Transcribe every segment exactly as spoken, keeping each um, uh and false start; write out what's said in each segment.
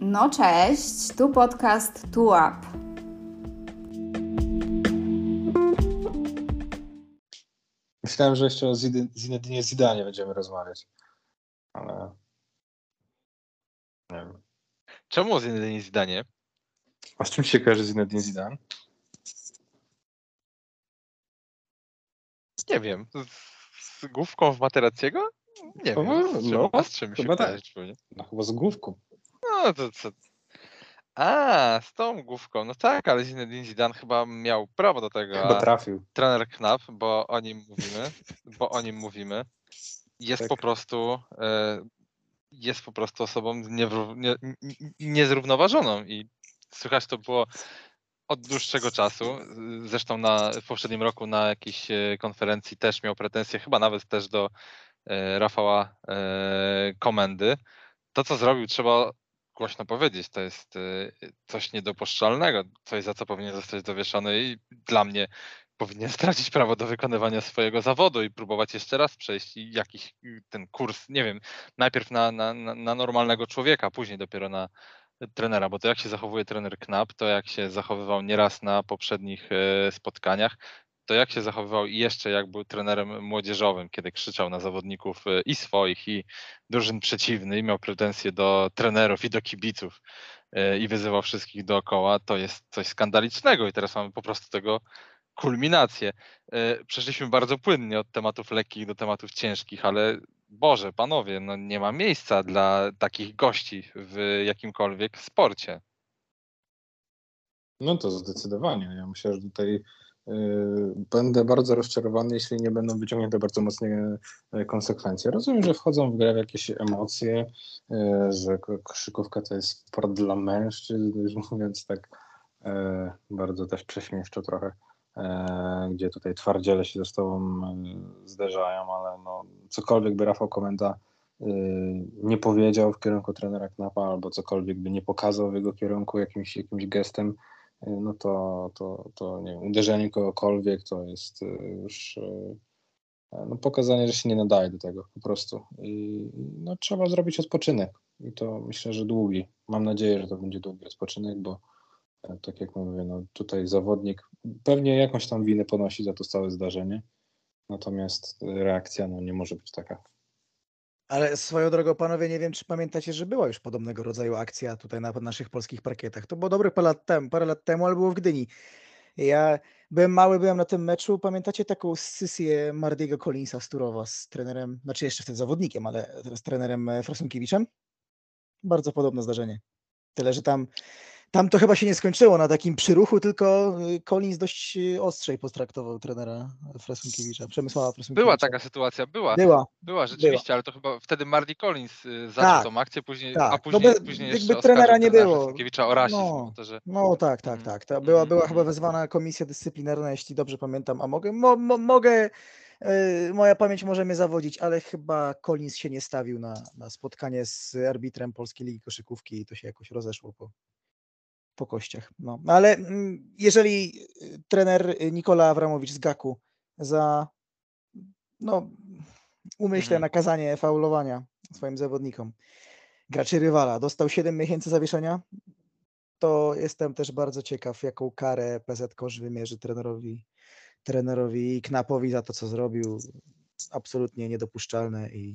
No cześć, tu podcast Tu Up. Myślałem, że jeszcze o Zinedinie Zidanie będziemy rozmawiać, ale nie wiem. Czemu o Zinedinie Zidanie? A z czym się kojarzy Zinedine Zidane? Nie wiem. Z, z główką w Materackiego? Nie Chyba, wiem. Z czym, no, a z czym się chyba kojarzy? tak. Pewnie? No chyba z główką. No to co? A, z tą główką. No tak, ale Zinedine Zidane chyba miał prawo do tego. Chyba A trafił. trener Knap, bo o nim mówimy, bo o nim mówimy, jest Tak. po prostu e, jest po prostu osobą niewró- nie, nie, niezrównoważoną i słychać to było od dłuższego czasu. Zresztą na, w poprzednim roku na jakiejś e, konferencji też miał pretensje, chyba nawet też do e, Rafała e, Komendy. To, co zrobił, trzeba głośno powiedzieć. To jest e, coś niedopuszczalnego, coś, za co powinien zostać zawieszony i dla mnie powinien stracić prawo do wykonywania swojego zawodu i próbować jeszcze raz przejść i jakiś ten kurs, nie wiem, najpierw na, na, na normalnego człowieka, później dopiero na trenera, bo to jak się zachowuje trener Knap, to jak się zachowywał nieraz na poprzednich e, spotkaniach, to jak się zachowywał i jeszcze jak był trenerem młodzieżowym, kiedy krzyczał na zawodników e, i swoich, i drużyn przeciwnych, i miał pretensje do trenerów i do kibiców e, i wyzywał wszystkich dookoła, to jest coś skandalicznego i teraz mamy po prostu tego kulminację. E, Przeszliśmy bardzo płynnie od tematów lekkich do tematów ciężkich, ale Boże, panowie, no nie ma miejsca dla takich gości w jakimkolwiek sporcie. No to zdecydowanie. Ja myślę, że tutaj y, będę bardzo rozczarowany, jeśli nie będą wyciągnięte bardzo mocne y, konsekwencje. Rozumiem, że wchodzą w grę jakieś emocje, y, że k- koszykówka to jest sport dla mężczyzn, już mówiąc tak y, bardzo też prześmieszczo trochę, y, gdzie tutaj twardziele się ze sobą y, zderzają, ale no, cokolwiek by Rafał Komenda y, nie powiedział w kierunku trenera Knapa, albo cokolwiek by nie pokazał w jego kierunku jakimś, jakimś gestem, no to, to, to nie wiem, uderzenie kogokolwiek to jest już no, pokazanie, że się nie nadaje do tego po prostu. I no, trzeba zrobić odpoczynek. I to myślę, że długi. Mam nadzieję, że to będzie długi odpoczynek, bo tak jak mówię, no, tutaj zawodnik pewnie jakąś tam winę ponosi za to całe zdarzenie. Natomiast reakcja no, nie może być taka. Ale swoją drogą, panowie, nie wiem, czy pamiętacie, że była już podobnego rodzaju akcja tutaj na naszych polskich parkietach. To było dobrych parę lat temu, parę lat temu, ale było w Gdyni. Ja byłem mały, byłem na tym meczu. Pamiętacie taką scysję Mardiego Collinsa z Turowa z trenerem, znaczy jeszcze wtedy zawodnikiem, ale z trenerem Frasunkiewicz? Bardzo podobne zdarzenie. Tyle, że tam, tam to chyba się nie skończyło na takim przyruchu, tylko Collins dość ostrzej potraktował trenera Frasunkiewicza, Przemysława Frasunkiewicza. Była taka sytuacja, była. Była. Była rzeczywiście, była. ale to chyba wtedy Mardy Collins y, zaczął Tak, tą akcję, później, tak. a No później, be, później jakby jeszcze trenera oskarżył nie trenera było. Frasunkiewicza o rasizm. No, o to, że... no tak, tak, Mhm, tak. To była, była mhm, chyba mhm. wezwana komisja dyscyplinarna, jeśli dobrze pamiętam, a mogę, mo, mo, mogę yy, moja pamięć może mnie zawodzić, ale chyba Collins się nie stawił na, na spotkanie z arbitrem Polskiej Ligi Koszykówki i to się jakoś rozeszło po, po kościach. No, ale mm, jeżeli trener Nikola Awramowicz z Gaku za no, umyślne Mhm. nakazanie faulowania swoim zawodnikom graczy rywala dostał siedem miesięcy zawieszenia, to jestem też bardzo ciekaw, jaką karę P Z Kosz wymierzy trenerowi, trenerowi Knapowi za to, co zrobił. Absolutnie niedopuszczalne i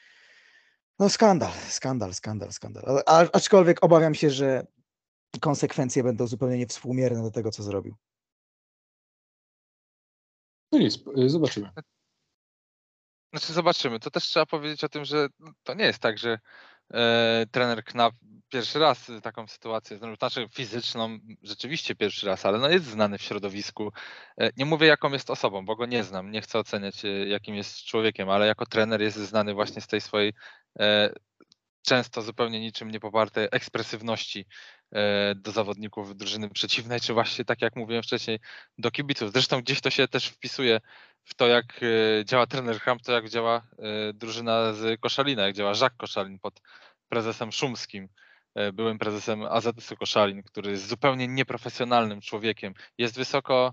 no skandal, skandal, skandal, skandal. A, aczkolwiek obawiam się, że konsekwencje będą zupełnie niewspółmierne do tego, co zrobił. No nic, zobaczymy. Znaczy zobaczymy. To też trzeba powiedzieć o tym, że to nie jest tak, że e, trener Knap pierwszy raz taką sytuację, znaczy fizyczną, rzeczywiście pierwszy raz, ale no jest znany w środowisku. E, nie mówię jaką jest osobą, bo go nie znam, nie chcę oceniać e, jakim jest człowiekiem, ale jako trener jest znany właśnie z tej swojej e, często zupełnie niczym nie popartej ekspresywności e, do zawodników drużyny przeciwnej, czy właśnie tak jak mówiłem wcześniej, do kibiców. Zresztą gdzieś to się też wpisuje w to, jak e, działa trener Kramp, to jak działa e, drużyna z Koszalina, jak działa Jacques Koszalin pod prezesem Szumskim, e, byłym prezesem A Z S-u Koszalin, który jest zupełnie nieprofesjonalnym człowiekiem. Jest wysoko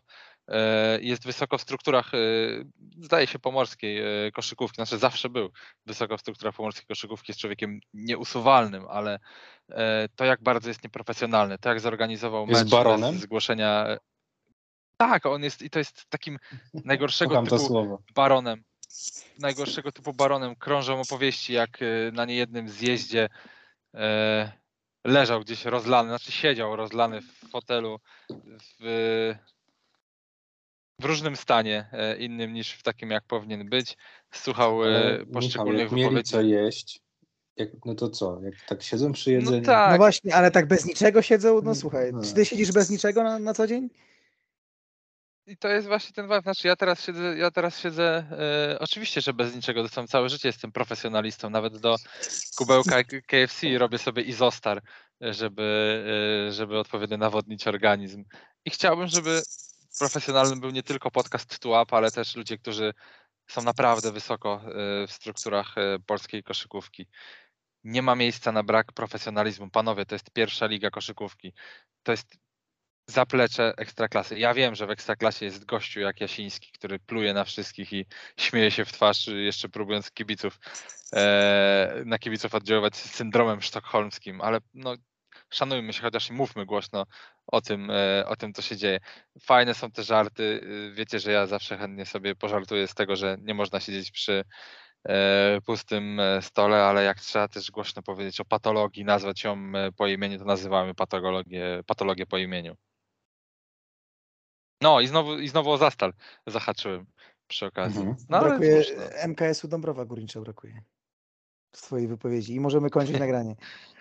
jest wysoko w strukturach, zdaje się, pomorskiej koszykówki, znaczy zawsze był wysoko w strukturach pomorskiej koszykówki, jest człowiekiem nieusuwalnym, ale to jak bardzo jest nieprofesjonalny, to jak zorganizował Jest mecz baronem? bez zgłoszenia. Tak, on jest i to jest takim najgorszego Kocham to typu słowo. baronem. Najgorszego typu baronem. Krążą opowieści, jak na niejednym zjeździe e, leżał gdzieś rozlany, znaczy siedział rozlany w fotelu w, w różnym stanie e, innym niż w takim, jak powinien być. Słuchał Ale e, Michał, poszczególnych jak mieli wypowiedzi. co jeść, jak, no to co? Jak tak siedzą przy No jedzeniu? No tak, właśnie, ale tak bez niczego siedzą? No słuchaj, No. czy ty siedzisz bez niczego na, na co dzień? i to jest właśnie ten vibe. Znaczy ja teraz siedzę, ja teraz siedzę e, oczywiście, że bez niczego, to sam całe życie jestem profesjonalistą, nawet do kubełka K F C robię sobie izostar, żeby, e, żeby odpowiednio nawodnić organizm. I chciałbym, żeby profesjonalnym był nie tylko podcast two up, ale też ludzie, którzy są naprawdę wysoko e, w strukturach e, polskiej koszykówki. Nie ma miejsca na brak profesjonalizmu. Panowie, to jest pierwsza liga koszykówki. To jest zaplecze Ekstraklasy. Ja wiem, że w Ekstraklasie jest gościu jak Jasiński, który pluje na wszystkich i śmieje się w twarz, jeszcze próbując kibiców e, na kibiców oddziaływać z syndromem sztokholmskim, ale no, szanujmy się, chociaż i mówmy głośno o tym, e, o tym, co się dzieje. Fajne są te żarty. Wiecie, że ja zawsze chętnie sobie pożartuję z tego, że nie można siedzieć przy e, pustym stole, ale jak trzeba też głośno powiedzieć o patologii, nazwać ją po imieniu, to nazywamy patologię, patologię po imieniu. No i znowu, i znowu o Zastal zahaczyłem przy okazji. Mhm. No ale Brakuje cóż, no. M K S-u Dąbrowa Górnicza brakuje w twojej wypowiedzi i możemy kończyć nagranie.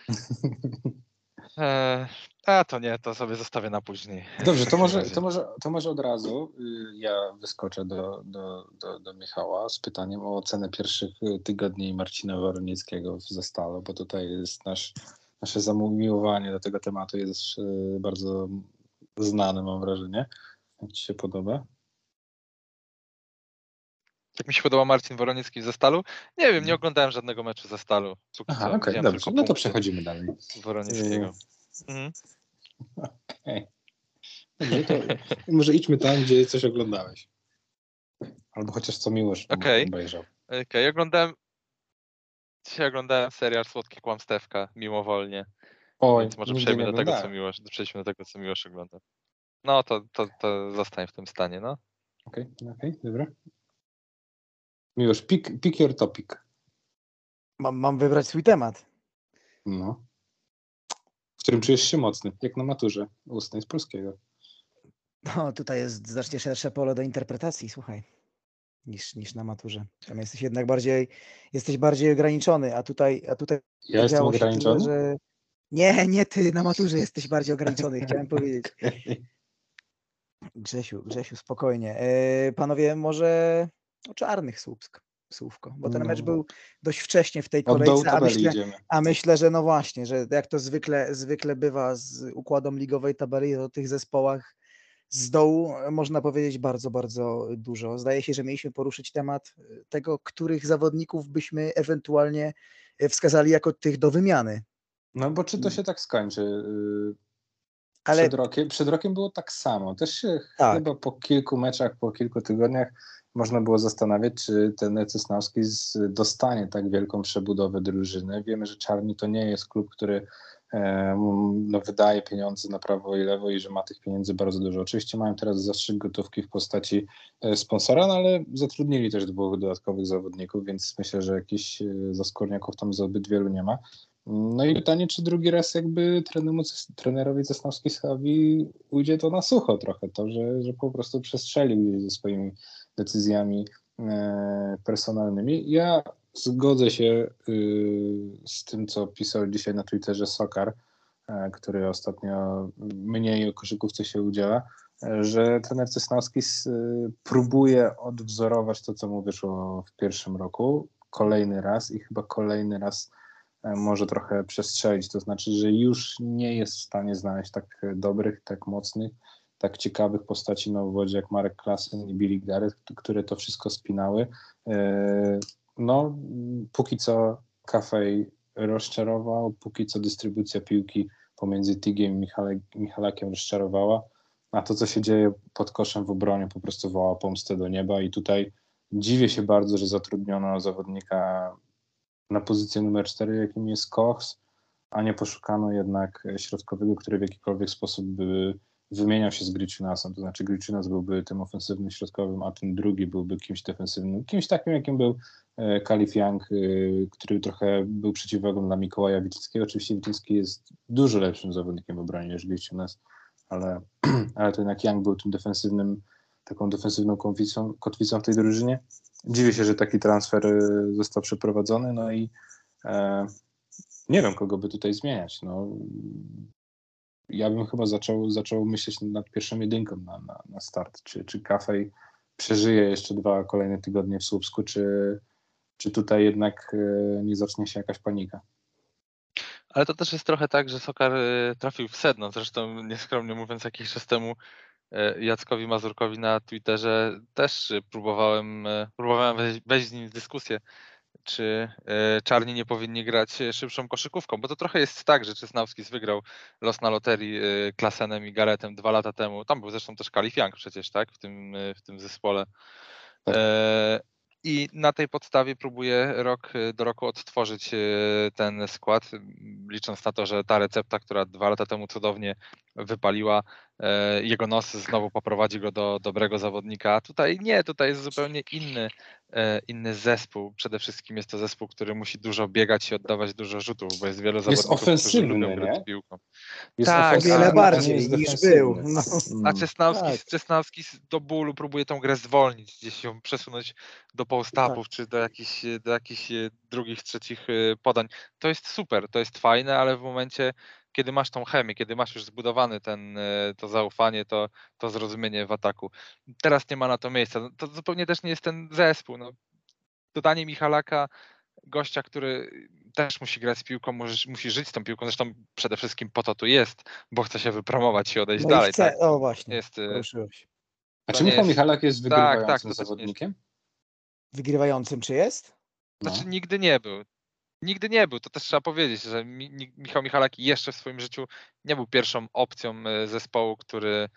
Eee, a to nie, to sobie zostawię na później. Dobrze, W to takim może, razie. to, może, to może od razu y, ja wyskoczę do, do, do, do Michała z pytaniem o ocenę pierwszych y, tygodni Marcina Woronieckiego w Zastalu, bo tutaj jest nasz, nasze zamiłowanie do tego tematu jest y, bardzo znane, mam wrażenie. Jak ci się podoba? Jak mi się podoba Marcin Woroniecki ze Stalu? Nie wiem, nie oglądałem żadnego meczu ze Stalu. Póki Aha, co. okej, Widziałem dobrze. tylko No to punkty przechodzimy dalej. Woronieckiego. Mhm. Okej. Dobrze, to może idźmy tam, gdzie coś oglądałeś. Albo chociaż co Miłosz Okej, obejrzał. okej, oglądałem. Dzisiaj oglądałem serial Słodkie Kłamstewka mimowolnie. Oj, Więc może nigdy przejdziemy nie do tego, co oglądałem. Miłosz. Przejdźmy do tego, co Miłosz ogląda. No to, to, to zostań w tym stanie, no. Okej, okej, dobra. Miłosz, pick, pick your topic. Mam, mam wybrać swój temat. No. W którym czujesz się mocny, jak na maturze ustnej z polskiego. No, tutaj jest znacznie szersze pole do interpretacji, słuchaj, niż, niż na maturze. Tam jesteś jednak bardziej, jesteś bardziej ograniczony, a tutaj, a tutaj Ja jestem działo się tyle, ograniczony? że... Nie, nie ty, na maturze jesteś bardziej ograniczony, chciałem powiedzieć. Grzesiu, Grzesiu, spokojnie. E, panowie, może o Czarnych Słupsk, słówko, bo ten mecz No. był dość wcześnie w tej Od dołu kolejce, a tabeli myślę, idziemy. a myślę, że no właśnie, że jak to zwykle, zwykle bywa z układem ligowej tabeli, to o tych zespołach z dołu można powiedzieć bardzo, bardzo dużo. Zdaje się, że mieliśmy poruszyć temat tego, których zawodników byśmy ewentualnie wskazali jako tych do wymiany. No bo czy to się tak skończy? Yy, Ale Przed rokiem, przed rokiem było tak samo. Też się tak, chyba po kilku meczach, po kilku tygodniach można było zastanawiać, czy ten Cysnowski dostanie tak wielką przebudowę drużyny. Wiemy, że Czarni to nie jest klub, który e, no, wydaje pieniądze na prawo i lewo i że ma tych pieniędzy bardzo dużo. Oczywiście mają teraz zastrzyk gotówki w postaci e, sponsora, no, ale zatrudnili też dwóch dodatkowych zawodników, więc myślę, że jakichś e, zaskórniaków tam zbyt wielu nie ma. No i pytanie, czy drugi raz jakby trenemu, trenerowi Cesnowskiej-Slawi ujdzie to na sucho trochę, to, że, że po prostu przestrzelił ze swoimi decyzjami e, personalnymi. Ja zgodzę się y, z tym, co pisał dzisiaj na Twitterze Sokar, e, który ostatnio mniej o koszykówce się udziela, e, że trener Cesnowski y, próbuje odwzorować to, co mu wyszło w pierwszym roku, kolejny raz i chyba kolejny raz może trochę przestrzelić, to znaczy, że już nie jest w stanie znaleźć tak dobrych, tak mocnych, tak ciekawych postaci na uwodzie jak Marek Klassen i Billy Garrett, które to wszystko spinały. No, póki co Kafej rozczarował, póki co dystrybucja piłki pomiędzy Tigiem i Michale, Michalakiem rozczarowała. a to, co się dzieje pod koszem w obronie, po prostu woła pomstę do nieba i tutaj dziwię się bardzo, że zatrudniono zawodnika na pozycję numer cztery, jakim jest Cox, a nie poszukano jednak środkowego, który w jakikolwiek sposób by wymieniał się z Griciunasem, to znaczy Griciunas byłby tym ofensywnym środkowym, a ten drugi byłby kimś defensywnym, kimś takim, jakim był Kalif Young, który trochę był przeciwwagą dla Mikołaja Witlickiego. Oczywiście Witlicki jest dużo lepszym zawodnikiem w obronie niż Griciunas, ale, ale to jednak Young był tym defensywnym, taką defensywną kotwicą, kotwicą w tej drużynie. Dziwię się, że taki transfer został przeprowadzony, no i e, nie wiem, kogo by tutaj zmieniać. No, ja bym chyba zaczął, zaczął myśleć nad pierwszą jedynką na, na, na start. Czy, czy Kafej przeżyje jeszcze dwa kolejne tygodnie w Słupsku, czy, czy tutaj jednak e, nie zacznie się jakaś panika? Ale to też jest trochę tak, że Sokar e, trafił w sedno. Zresztą nieskromnie mówiąc, jakiś czas temu e, Jackowi Mazurkowi na Twitterze też e, próbowałem, e, próbowałem wejść, wejść z nim w dyskusję, czy e, czarni nie powinni grać e, szybszą koszykówką, bo to trochę jest tak, że Czesnawskis wygrał los na loterii e, Klasenem i Garetem dwa lata temu. Tam był zresztą też Kalif Young przecież, tak, w tym, e, w tym zespole. Tak. E, I na tej podstawie próbuje rok do roku odtworzyć e, ten skład, m, licząc na to, że ta recepta, która dwa lata temu cudownie wypaliła, e, jego nos znowu poprowadzi go do dobrego zawodnika. A tutaj nie, tutaj jest zupełnie inny, e, inny zespół. Przede wszystkim jest to zespół, który musi dużo biegać i oddawać dużo rzutów, bo jest wielu zawodników, którzy ofensywny, lubią grać nie? z piłką. Jest Tak, O wiele ofensywny, a- a nie bardziej jest niż defensywny. był. No. A Mm. Czesnawskis, Tak. Czesnawskis do bólu próbuje tą grę zwolnić, gdzieś ją przesunąć do post-upów, Tak. czy do jakichś, do jakichś e, drugich, trzecich e, podań. To jest super, to jest fajne, ale w momencie, kiedy masz tą chemię, kiedy masz już zbudowany ten, e, to zaufanie, to, to zrozumienie w ataku. Teraz nie ma na to miejsca. No, to zupełnie też nie jest ten zespół. No. Dodanie Michalaka, gościa, który też musi grać z piłką, musi, musi żyć z tą piłką, zresztą przede wszystkim po to tu jest, bo chce się wypromować i odejść No i dalej. chcę, Tak? o właśnie, Jest, e, poruszyłeś. A to czy nie Michał jest... Michalak jest Tak, tak, wygrywającym to też nie jest. zawodnikiem? Wygrywającym czy jest? No. Znaczy nigdy nie był. Nigdy nie był, to też trzeba powiedzieć, że Mi- Mi- Michał Michalak jeszcze w swoim życiu nie był pierwszą opcją e, zespołu, który,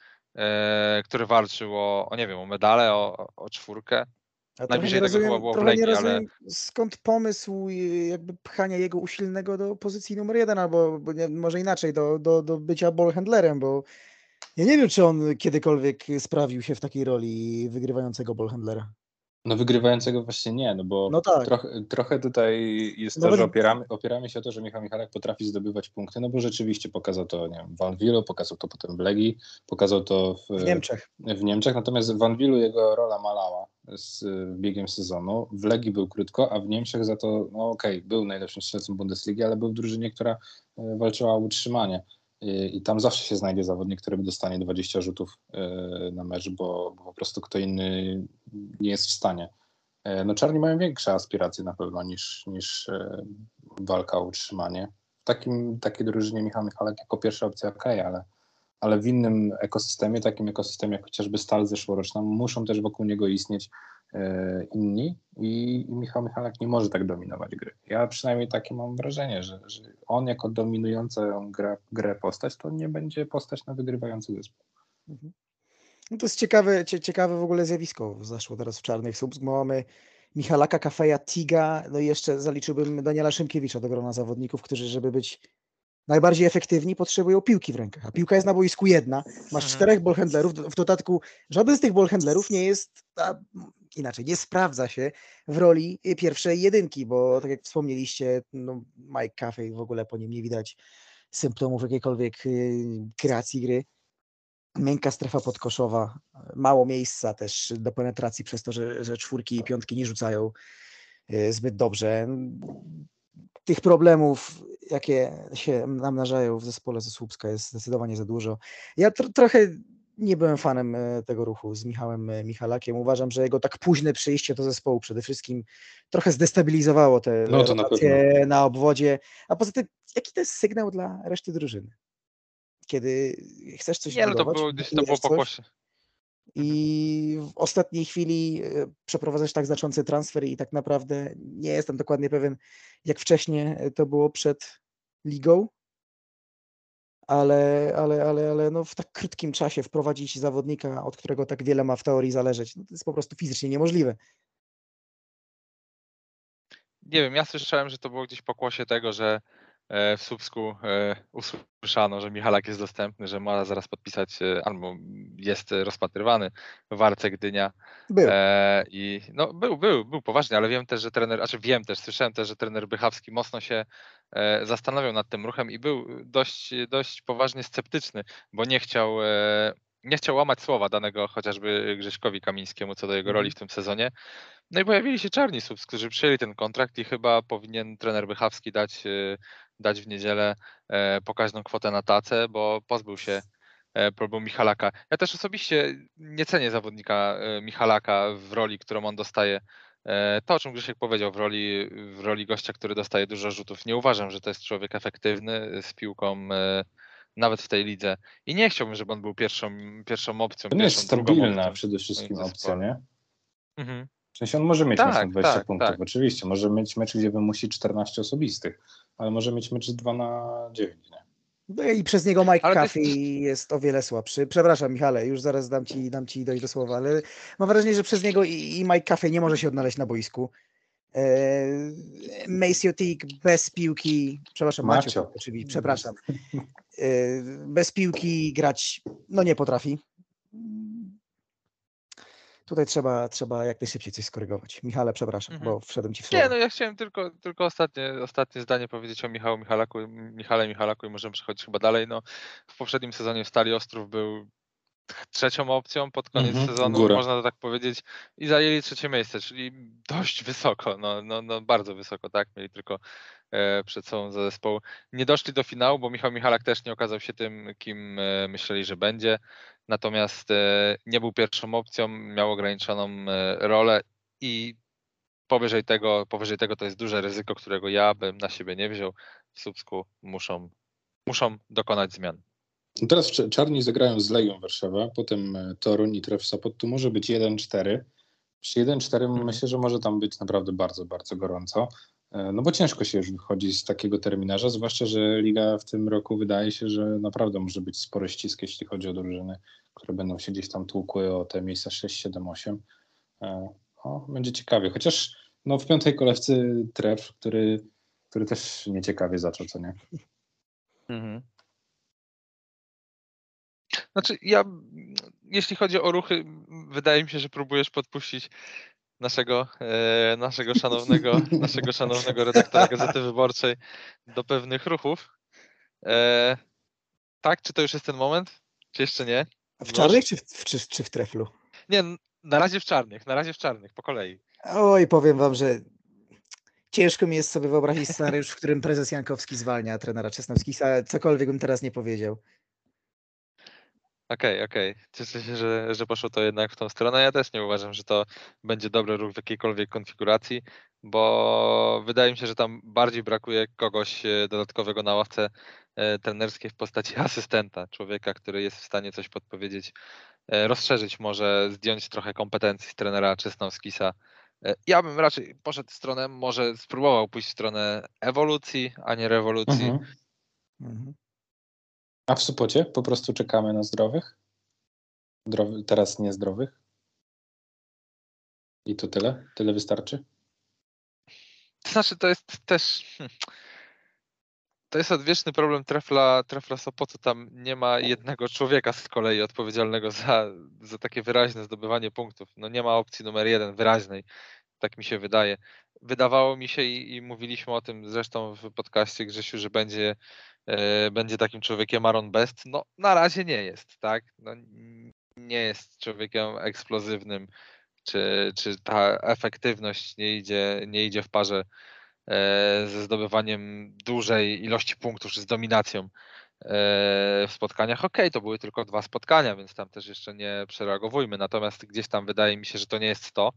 e, który walczył o, o, nie wiem, o medale, o, o czwórkę. Ja trochę nie Najbliżej tego chyba rozumiem, było w trochę nie Legii, ale rozumiem skąd pomysł y, jakby pchania jego usilnego do pozycji numer jeden, albo bo nie, może inaczej, do, do, do bycia ballhandlerem, bo ja nie wiem, czy on kiedykolwiek sprawił się w takiej roli wygrywającego ballhandlera. No wygrywającego właśnie nie, no bo No tak. trochę, trochę tutaj jest to, Nawet- że opieramy, opieramy się o to, że Michał Michalak potrafi zdobywać punkty, no bo rzeczywiście pokazał to, nie wiem, w Anwilu, pokazał to potem w Legii, pokazał to w, W Niemczech. w Niemczech, natomiast w Anwilu jego rola malała z biegiem sezonu, w Legii był krótko, a w Niemczech za to, no okej, okay, był najlepszym strzelcem Bundesligi, ale był w drużynie, która e, walczyła o utrzymanie. I, I tam zawsze się znajdzie zawodnik, który dostanie dwadzieścia rzutów e, na mecz, bo, bo po prostu kto inny nie jest w stanie. E, no czarni mają większe aspiracje na pewno niż, niż e, walka o utrzymanie. W takim, takiej drużynie Michał Michalak jako pierwsza opcja okej, okay, ale, ale w innym ekosystemie, takim ekosystemie jak chociażby Stal zeszłoroczna, muszą też wokół niego istnieć e, inni i, i Michał Michalak nie może tak dominować gry. Ja przynajmniej takie mam wrażenie, że, że on jako dominującą grę, grę postać, to nie będzie postać na wygrywający zespół. Mhm. No to jest ciekawe, cie, ciekawe w ogóle zjawisko zaszło teraz w Czarnych Słupsk, bo mamy Michalaka, Kafeja, Tiga, no i jeszcze zaliczyłbym Daniela Szymkiewicza do grona zawodników, którzy, żeby być najbardziej efektywni, potrzebują piłki w rękach, a piłka jest na boisku jedna, masz Mhm. czterech ballhandlerów, w dodatku żaden z tych ballhandlerów nie jest, a, inaczej, nie sprawdza się w roli pierwszej jedynki, bo tak jak wspomnieliście, no Mike Kafej, w ogóle po nim nie widać symptomów jakiejkolwiek y, kreacji gry. Miękka strefa podkoszowa, mało miejsca też do penetracji przez to, że, że czwórki i piątki nie rzucają y, zbyt dobrze. Tych problemów, jakie się namnażają w zespole ze Słupska, jest zdecydowanie za dużo. Ja tr- trochę nie byłem fanem e, tego ruchu z Michałem e, Michalakiem. Uważam, że jego tak późne przyjście do zespołu przede wszystkim trochę zdestabilizowało te No to na rotacje na obwodzie. A poza tym, jaki to jest sygnał dla reszty drużyny? Kiedy chcesz coś nie, no to budować, było gdzieś to budujesz było coś pokłosie. i w ostatniej chwili e, przeprowadzasz tak znaczący transfer i tak naprawdę nie jestem dokładnie pewien, jak wcześniej to było przed ligą, ale, ale, ale, ale no w tak krótkim czasie wprowadzić zawodnika, od którego tak wiele ma w teorii zależeć, no to jest po prostu fizycznie niemożliwe. Nie wiem, ja słyszałem, że to było gdzieś pokłosie tego, że e, w Słupsku e, usłyszano, że Michalak jest dostępny, że ma zaraz podpisać, e, albo jest rozpatrywany w Warce Gdynia. Był. E, I no był, był, był poważnie, ale wiem też, że trener, znaczy wiem też, słyszałem też, że trener Bychawski mocno się e, zastanawiał nad tym ruchem i był dość, dość poważnie sceptyczny, bo nie chciał, e, nie chciał łamać słowa danego chociażby Grześkowi Kamińskiemu co do jego roli w tym sezonie. No i pojawili się czarni Słupsk, którzy przyjęli ten kontrakt i chyba powinien trener Bychawski dać, e, dać w niedzielę e, pokaźną kwotę na tacę, bo pozbył się e, problemu Michalaka. Ja też osobiście nie cenię zawodnika e, Michalaka w roli, którą on dostaje. E, To, o czym Grzesiek powiedział, w roli, w roli gościa, który dostaje dużo rzutów. Nie uważam, że to jest człowiek efektywny z piłką, e, nawet w tej lidze. I nie chciałbym, żeby on był pierwszą, pierwszą opcją, To nie jest pierwszą, drugą stabilna opcją przede w wszystkim moim opcja, zespole. nie? Mhm. W sensie on może mieć mecz na Tak, dwadzieścia tak, punktów, tak. oczywiście. Może mieć mecz, gdzie wymusi czternaście osobistych, ale może mieć mecz dwa na dziewięć, nie? No i przez niego Mike Ale to jest Caffey też- jest o wiele słabszy. Przepraszam, Michale, już zaraz dam ci, dam ci dojść do słowa, ale mam wrażenie, że przez niego i, i Mike Caffey nie może się odnaleźć na boisku. Eee, Maciotik bez piłki, przepraszam, Macio. Macio, oczywiście, przepraszam. Eee, bez piłki grać no nie potrafi. Tutaj trzeba, trzeba jak najszybciej coś skorygować. Michale, przepraszam, Mhm. bo wszedłem ci w słowo. Nie, no ja chciałem tylko, tylko ostatnie, ostatnie zdanie powiedzieć o Michału Michalaku, Michale Michalaku i możemy przechodzić chyba dalej. No, w poprzednim sezonie w Stali Ostrów był trzecią opcją pod koniec Mhm, sezonu, górę. można to tak powiedzieć, i zajęli trzecie miejsce, czyli dość wysoko, no, no, no bardzo wysoko, tak, mieli tylko e, przed sobą za zespołu. Nie doszli do finału, bo Michał Michalak też nie okazał się tym, kim e, myśleli, że będzie, natomiast e, nie był pierwszą opcją, miał ograniczoną e, rolę i powyżej tego, powyżej tego to jest duże ryzyko, którego ja bym na siebie nie wziął. W Słupsku muszą, muszą dokonać zmian. No teraz Cz- Czarni zagrają z Legią Warszawa, potem e, Toruń i Tref Sopot. Tu może być jeden cztery. Przy jeden cztery Mhm. myślę, że może tam być naprawdę bardzo, bardzo gorąco. E, No bo ciężko się już wychodzi z takiego terminarza, zwłaszcza, że Liga w tym roku wydaje się, że naprawdę może być spory ścisk, jeśli chodzi o drużyny, które będą się gdzieś tam tłukły o te miejsca sześć, siedem, osiem. E, O, będzie ciekawie. Chociaż no, w piątej kolejce Tref, który, który też nieciekawie zaczął, co nie? Mhm. Znaczy ja, jeśli chodzi o ruchy, wydaje mi się, że próbujesz podpuścić naszego, e, naszego szanownego, naszego szanownego redaktora Gazety Wyborczej do pewnych ruchów. E, tak, czy to już jest ten moment? Czy jeszcze nie? W czarnych czy w, czy, czy w treflu? Nie, na razie w czarnych, na razie w czarnych, po kolei. Oj, powiem wam, że ciężko mi jest sobie wyobrazić scenariusz, w którym prezes Jankowski zwalnia trenera Czesnowskisa. Cokolwiek bym teraz nie powiedział. Okej, okej. Cieszę się, że, że poszło to jednak w tą stronę. Ja też nie uważam, że to będzie dobry ruch w jakiejkolwiek konfiguracji, bo wydaje mi się, że tam bardziej brakuje kogoś e, dodatkowego na ławce e, trenerskiej w postaci asystenta, człowieka, który jest w stanie coś podpowiedzieć, e, rozszerzyć może, zdjąć trochę kompetencji z trenera Czesnowskisa. E, Ja bym raczej poszedł w stronę, może spróbował pójść w stronę ewolucji, a nie rewolucji. Mhm. Mhm. A w Sopocie po prostu czekamy na zdrowych? Zdrowy, teraz niezdrowych? I to tyle? Tyle wystarczy? To znaczy, to jest też. hmm, To jest odwieczny problem Trefla, Trefla Sopotu. Tam nie ma jednego człowieka z kolei odpowiedzialnego za, za takie wyraźne zdobywanie punktów. No nie ma opcji numer jeden wyraźnej. Tak mi się wydaje. Wydawało mi się i, i mówiliśmy o tym zresztą w podcaście Grzesiu, że będzie, e, będzie takim człowiekiem Aaron Best. No na razie nie jest, tak? No, nie jest człowiekiem eksplozywnym, czy, czy ta efektywność nie idzie, nie idzie w parze e, ze zdobywaniem dużej ilości punktów, czy z dominacją e, w spotkaniach. Okej, to były tylko dwa spotkania, więc tam też jeszcze nie przereagowujmy. Natomiast gdzieś tam wydaje mi się, że to nie jest to.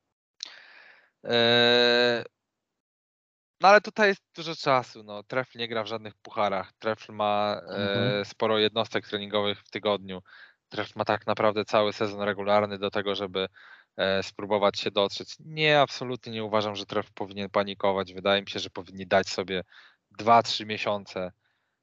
E, No ale tutaj jest dużo czasu. No. Trefl nie gra w żadnych pucharach. Trefl ma e, Mhm. sporo jednostek treningowych w tygodniu. Trefl ma tak naprawdę cały sezon regularny do tego, żeby e, spróbować się dotrzeć. Nie, absolutnie nie uważam, że Trefl powinien panikować. Wydaje mi się, że powinni dać sobie dwa trzy miesiące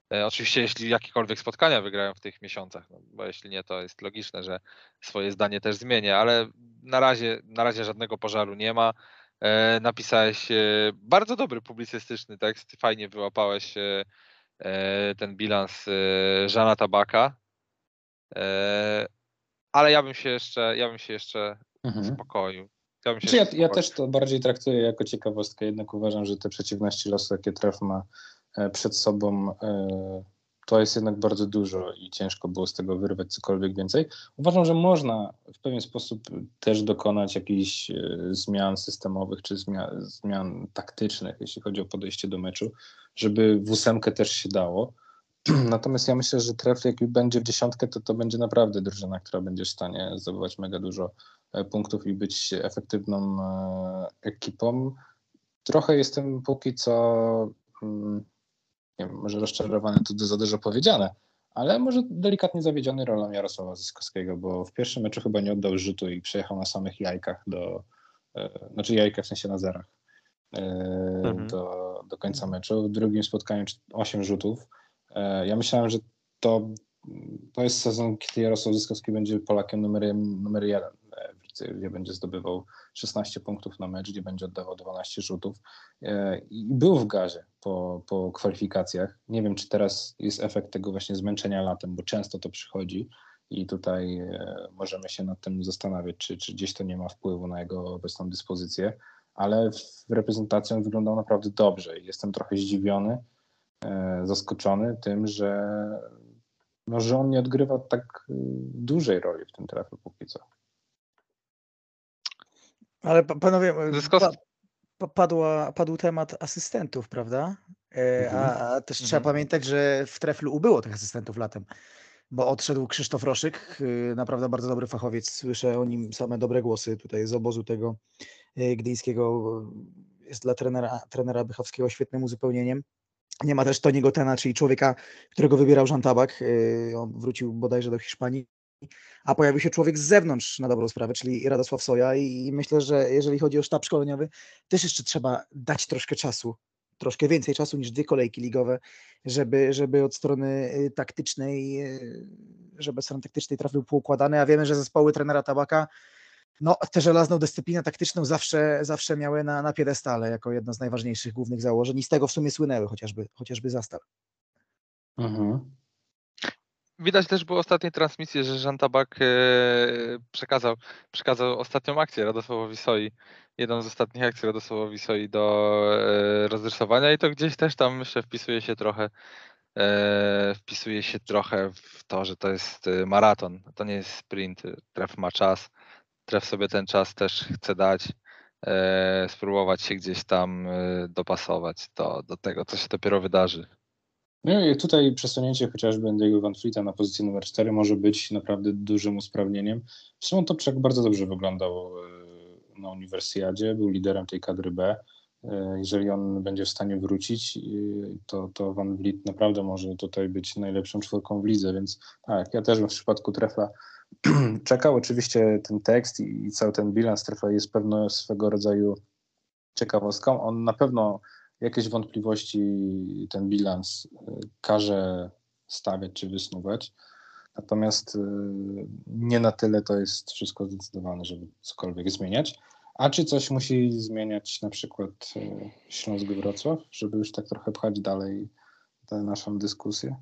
E, oczywiście jeśli jakiekolwiek spotkania wygrają w tych miesiącach, no, bo jeśli nie, to jest logiczne, że swoje zdanie też zmienię, ale na razie, na razie żadnego pożaru nie ma. E, napisałeś e, bardzo dobry publicystyczny tekst, fajnie wyłapałeś e, e, ten bilans e, Żana Tabaka, e, ale ja bym się jeszcze, ja bym się jeszcze Mhm. uspokoił. Ja, bym się Znaczy ja, jeszcze ja uspokoił. też to bardziej traktuję jako ciekawostkę, jednak uważam, że te przeciwności losu, jakie Tref ma e, przed sobą, e, to jest jednak bardzo dużo i ciężko było z tego wyrwać cokolwiek więcej. Uważam, że można w pewien sposób też dokonać jakichś e, zmian systemowych czy zmian, zmian taktycznych, jeśli chodzi o podejście do meczu, żeby w ósemkę też się dało. Natomiast ja myślę, że Tref jak będzie w dziesiątkę, to to będzie naprawdę drużyna, która będzie w stanie zdobywać mega dużo e, punktów i być efektywną e, ekipą. Trochę jestem póki co, mm, nie wiem, może rozczarowany, to za dużo powiedziane, ale może delikatnie zawiedziony rolą Jarosława Zyskowskiego, bo w pierwszym meczu chyba nie oddał rzutu i przejechał na samych jajkach do, e, znaczy jajka w sensie na zerach e, Mhm. do, do końca meczu. W drugim spotkaniu osiem rzutów. E, Ja myślałem, że to, to jest sezon, kiedy Jarosław Zyskowski będzie Polakiem numer, numer jeden e, w lidze, gdzie będzie zdobywał szesnaście punktów na mecz, gdzie będzie oddawał dwanaście rzutów. E, I był w gazie po, po kwalifikacjach. Nie wiem, czy teraz jest efekt tego właśnie zmęczenia latem, bo często to przychodzi i tutaj e, możemy się nad tym zastanawiać, czy, czy gdzieś to nie ma wpływu na jego obecną dyspozycję, ale w reprezentacji on wyglądał naprawdę dobrze i jestem trochę zdziwiony, e, zaskoczony tym, że, no, że on nie odgrywa tak e, dużej roli w tym Treflu póki co. Ale pa- panowie, pa, Zyskowski. pa, padła, padł temat asystentów, prawda? E, Mhm. a, a też trzeba Mhm. pamiętać, że w Treflu ubyło tych asystentów latem, bo odszedł Krzysztof Roszyk, y, naprawdę bardzo dobry fachowiec. Słyszę o nim same dobre głosy tutaj z obozu tego y, gdyńskiego. Jest dla trenera, trenera Bychowskiego świetnym uzupełnieniem. Nie ma też Toniego Tena, czyli człowieka, którego wybierał Żan Tabak. Y, On wrócił bodajże do Hiszpanii. A pojawił się człowiek z zewnątrz na dobrą sprawę, czyli Radosław Soja i i myślę, że jeżeli chodzi o sztab szkoleniowy, też jeszcze trzeba dać troszkę czasu, troszkę więcej czasu niż dwie kolejki ligowe, żeby, żeby od strony y, taktycznej, y, żeby od strony taktycznej trafił poukładane, a wiemy, że zespoły trenera Tabaka, no tę żelazną dyscyplinę taktyczną zawsze, zawsze miały na, na piedestale jako jedno z najważniejszych głównych założeń i z tego w sumie słynęły chociażby, chociażby Zastal. Mhm. Widać też było w ostatniej transmisji, że Żan Tabak e, przekazał, przekazał ostatnią akcję Radosławowi Soi, jedną z ostatnich akcji Radosławowi Soi do e, rozrysowania i to gdzieś też tam myślę wpisuje się trochę e, wpisuje się trochę w to, że to jest e, maraton, to nie jest sprint, Tref ma czas, Tref sobie ten czas też chce dać, e, spróbować się gdzieś tam e, dopasować do, do tego, co się dopiero wydarzy. No i tutaj przesunięcie chociażby Andy'ego Van Fleeta na pozycję numer cztery może być naprawdę dużym usprawnieniem. Szymon Topczak bardzo dobrze wyglądał e, na Uniwersjadzie, był liderem tej kadry B. E, Jeżeli on będzie w stanie wrócić, e, to, to Van Vliet naprawdę może tutaj być najlepszą czwórką w lidze, więc tak, ja też w przypadku Trefla czekał. Oczywiście ten tekst i, i cały ten bilans Trefla jest pewno swego rodzaju ciekawostką. On na pewno jakieś wątpliwości ten bilans y, każe stawiać czy wysnuwać. Natomiast y, nie na tyle to jest wszystko zdecydowane, żeby cokolwiek zmieniać. A czy coś musi zmieniać na przykład y, Śląsk Wrocław, żeby już tak trochę pchać dalej tę naszą dyskusję?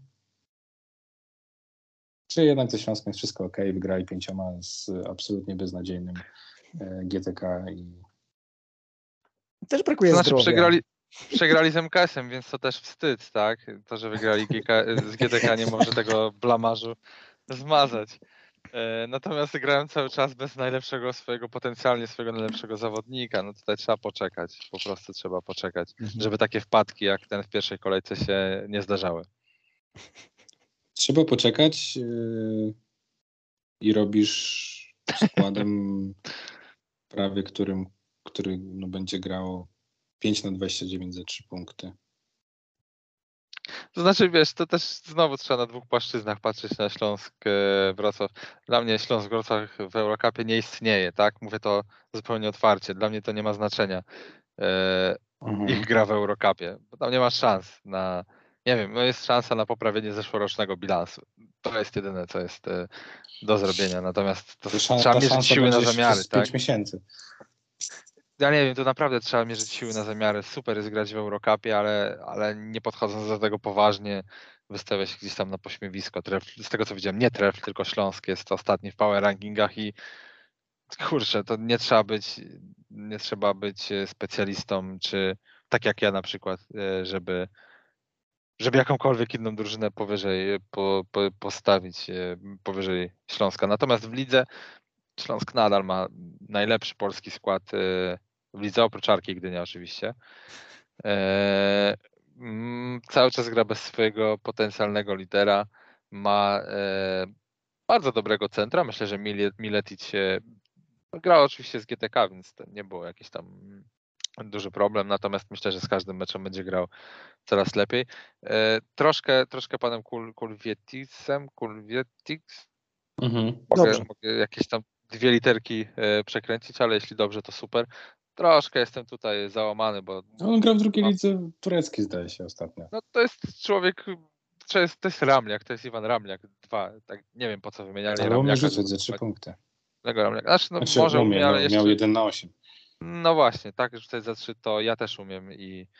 Czy jednak ze Śląskiem jest wszystko ok, wygrali pięcioma z absolutnie beznadziejnym y, G T K i Też To brakuje znaczy zdrowia. przegrali, przegrali z M K S-em, więc to też wstyd, tak? To, że wygrali G K, z G T K nie może tego blamarzu zmazać. E, Natomiast grają cały czas bez najlepszego swojego, potencjalnie swojego najlepszego zawodnika. No tutaj trzeba poczekać, po prostu trzeba poczekać, Mhm. żeby takie wpadki jak ten w pierwszej kolejce się nie zdarzały. trzeba poczekać yy, i robisz składem prawie, którym, który no, będzie grało pięć na dwadzieścia dziewięć za trzy punkty. To znaczy, wiesz, to też znowu trzeba na dwóch płaszczyznach patrzeć na Śląsk e, Wrocław. Dla mnie Śląsk Wrocław w Eurocupie nie istnieje, tak? Mówię to zupełnie otwarcie. Dla mnie to nie ma znaczenia. E, Mhm. ich gra w Eurocupie, bo tam nie ma szans na nie wiem, no jest szansa na poprawienie zeszłorocznego bilansu. To jest jedyne, co jest e, do zrobienia. Natomiast to Ta, szan- trzeba ta mierzyć szansa siły na będzie zamiary, przez tak? pięć miesięcy. Ja nie wiem, to naprawdę trzeba mierzyć siły na zamiary. Super jest grać w Eurocupie, ale, ale nie podchodząc do tego poważnie, wystawia się gdzieś tam na pośmiewisko. Tref, z tego co widziałem, nie Tref, tylko Śląsk jest ostatni w power rankingach i kurczę, to nie trzeba być, nie trzeba być specjalistą, czy tak jak ja na przykład, e, żeby, żeby jakąkolwiek inną drużynę powyżej po, po, postawić e, powyżej Śląska. Natomiast w lidze Śląsk nadal ma najlepszy polski skład e, w lidze, oprócz Arki Gdynia oczywiście. E, mm, cały czas gra bez swojego potencjalnego lidera. Ma e, bardzo dobrego centra. Myślę, że Mile- Miletic się grał oczywiście z G T K, więc to nie było jakiś tam duży problem. Natomiast myślę, że z każdym meczem będzie grał coraz lepiej. E, troszkę, troszkę panem Kul, Kulwietisem, Kulwietix, Mhm. mogę, Dobrze. mogę jakieś tam dwie literki e, przekręcić, ale jeśli dobrze, to super. Troszkę jestem tutaj załamany, bo No, on grał w drugiej No. lidze tureckiej, zdaje się, ostatnio. no, to jest człowiek, to jest, to jest Ramliak, to jest Iwan Ramliak, dwa, tak nie wiem po co wymieniali Ale umie Ramliaka. rzucać żeby za trzy kupować punkty. tego Ramliaka. Znaczy, no, Znaczy może umie, umie, ale no, jeszcze... miał jeden na osiem. No właśnie, tak, rzucać za trzy to ja też umiem i,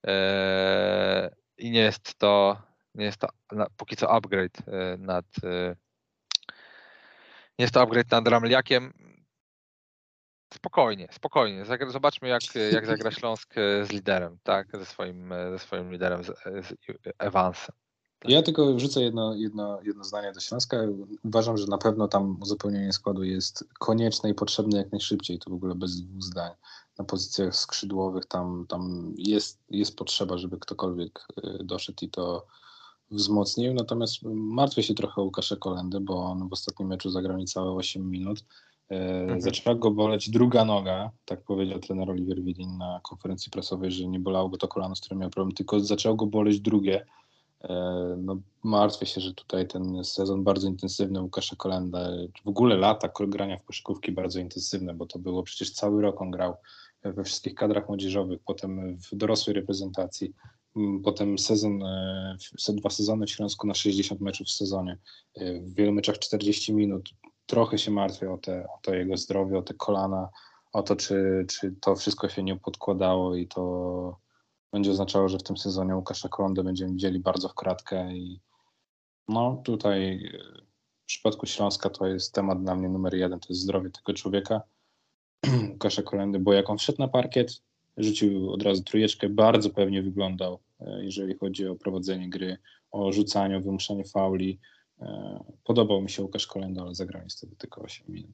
e, i nie jest to, nie jest to na, póki co upgrade e, nad, e, nie jest to upgrade nad Ramliakiem. Spokojnie, spokojnie. Zagra, zobaczmy, jak, jak zagra Śląsk e, z liderem, tak? Ze swoim, e, ze swoim liderem, z, z Evansem. Tak. Ja tylko wrzucę jedno, jedno, jedno zdanie do Śląska. Uważam, że na pewno tam uzupełnienie składu jest konieczne i potrzebne jak najszybciej. To w ogóle bez dwóch zdań. Na pozycjach skrzydłowych tam, tam jest, jest potrzeba, żeby ktokolwiek y, doszedł i to wzmocnił. Natomiast martwię się trochę o Łukasza Kolendę, bo on w ostatnim meczu zagrał niecałe osiem minut. Mhm. Zaczęła go boleć druga noga, tak powiedział trener Oliver Wiedin na konferencji prasowej, że nie bolało go to kolano, z którym miał problem, tylko zaczęło go boleć drugie. No, martwię się, że tutaj ten sezon bardzo intensywny Łukasza Kolenda, w ogóle lata grania w koszykówki bardzo intensywne, bo to było przecież cały rok on grał we wszystkich kadrach młodzieżowych, potem w dorosłej reprezentacji, potem sezon, dwa sezony w Śląsku na sześćdziesiąt meczów w sezonie, w wielu meczach czterdzieści minut. Trochę się martwię o, te, o to jego zdrowie, o te kolana, o to, czy, czy to wszystko się nie podkładało i to będzie oznaczało, że w tym sezonie Łukasza Kolendę będziemy widzieli bardzo w kratkę i no tutaj w przypadku Śląska to jest temat dla mnie numer jeden, to jest zdrowie tego człowieka, Łukasza Kolendy, bo jak on wszedł na parkiet, rzucił od razu trójeczkę, bardzo pewnie wyglądał, jeżeli chodzi o prowadzenie gry, o rzucanie, o wymuszanie fauli. Podobał mi się Łukasz Kolenda, ale zagrał niestety tylko osiem minut.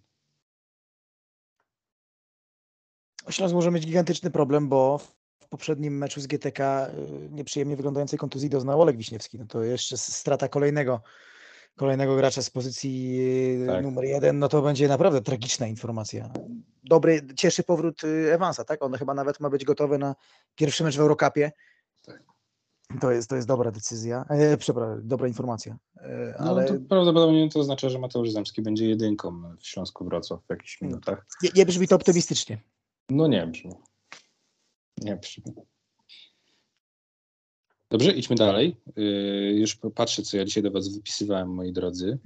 Śląsk może mieć gigantyczny problem, bo w poprzednim meczu z G T K nieprzyjemnie wyglądającej kontuzji doznał Oleg Wiśniewski. No to jeszcze strata kolejnego, kolejnego gracza z pozycji tak. numer jeden, no to będzie naprawdę tragiczna informacja. Dobry, cieszy powrót Evansa, tak? On chyba nawet ma być gotowy na pierwszy mecz w Eurocupie. Tak. To jest, to jest dobra decyzja, e, przepraszam, dobra informacja. E, ale... No to prawdopodobnie to oznacza, że Mateusz Zemski będzie jedynką w Śląsku Wrocław w jakichś minutach. Nie, nie brzmi to optymistycznie. No nie brzmi. Nie brzmi. Dobrze, idźmy dalej. Yy, już patrzę, co ja dzisiaj do was wypisywałem, moi drodzy.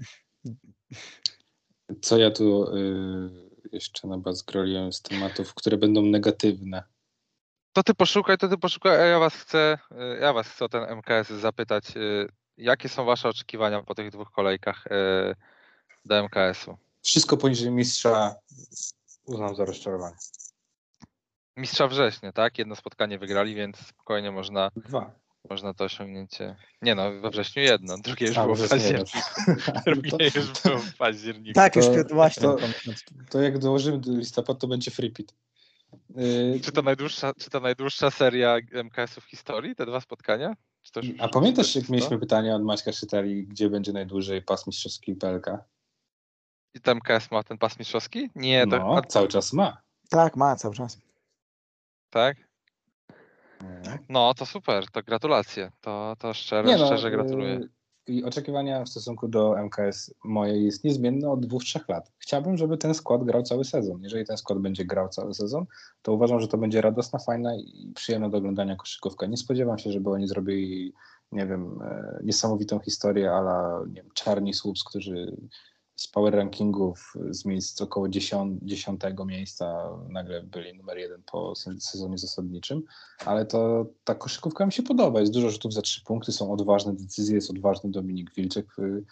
Co ja tu yy, jeszcze na was groliłem z tematów, które będą negatywne. To ty poszukaj, to ty poszukaj, a ja was chcę, ja was chcę o ten M K S zapytać. Jakie są wasze oczekiwania po tych dwóch kolejkach do M K S-u? Wszystko poniżej mistrza uznam za rozczarowanie. Mistrza września, tak? Jedno spotkanie wygrali, więc spokojnie można, Dwa. można to osiągnięcie. Nie no, we wrześniu jedno, drugie już A, było w październiku. Drugie to, już było w październiku. Tak, już to, właśnie. To, to jak dołożymy do listopad, to będzie free pit. Yy, czy, to najdłuższa, czy to najdłuższa seria M K S-u w historii, te dwa spotkania? Czy to już, A pamiętasz, jak mieliśmy pytanie od Maćka Szytali, gdzie będzie najdłużej pas mistrzowski P L K? I ten M K S ma ten pas mistrzowski? Nie, to no, cały czas ma. Tak, ma cały czas. Tak? No, to super, to gratulacje. To, to szczerze, Nie no, szczerze gratuluję. i oczekiwania w stosunku do M K S moje jest niezmienne od dwóch, trzech lat. Chciałbym, żeby ten skład grał cały sezon. Jeżeli ten skład będzie grał cały sezon, to uważam, że to będzie radosna, fajna i przyjemna do oglądania koszykówka. Nie spodziewam się, żeby oni zrobili, nie wiem, e, niesamowitą historię a la, nie wiem, Czarni Słups, którzy z power rankingów z miejsc około dziesiątego miejsca nagle byli numer jeden po sezonie zasadniczym, ale to ta koszykówka mi się podoba. Jest dużo rzutów za trzy punkty, są odważne decyzje, jest odważny Dominik Wilczek.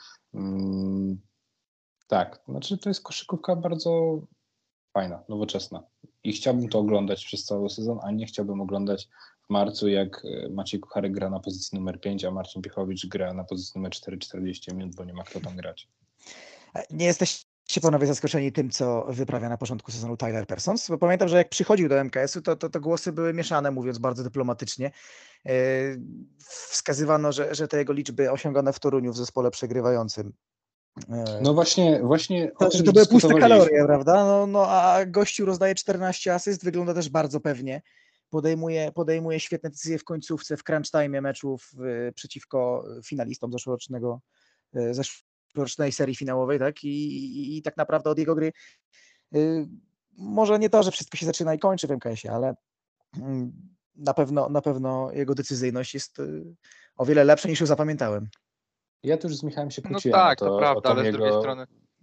Hmm, tak, znaczy to jest koszykówka bardzo fajna, nowoczesna i chciałbym to oglądać przez cały sezon, a nie chciałbym oglądać w marcu, jak Maciej Kucharek gra na pozycji numer pięć, a Marcin Piechowicz gra na pozycji numer cztery czterdzieści minut, bo nie ma kto tam grać. Nie jesteście panowie zaskoczeni tym, co wyprawia na początku sezonu Tyler Persons? Bo pamiętam, że jak przychodził do M K S-u, to, to, to głosy były mieszane, mówiąc bardzo dyplomatycznie. Yy, wskazywano, że, że te jego liczby osiągane w Toruniu w zespole przegrywającym. Yy, No właśnie, właśnie o to, tym że to były puste dyskutowaliśmy. kalorie, prawda? No, no a gościu rozdaje czternaście asyst, wygląda też bardzo pewnie. Podejmuje, podejmuje świetne decyzje w końcówce, w crunch time meczów yy, przeciwko finalistom zeszłorocznego yy, zeszłorocznej serii finałowej, tak? I, i, i tak naprawdę od jego gry yy, może nie to, że wszystko się zaczyna i kończy w M K S-ie, ale yy, na pewno, na pewno jego decyzyjność jest yy, o wiele lepsza niż ją zapamiętałem. Ja tu już z Michałem się No kłóciłem tak, o to to, prawda, o tą ale z drugiej jego strony...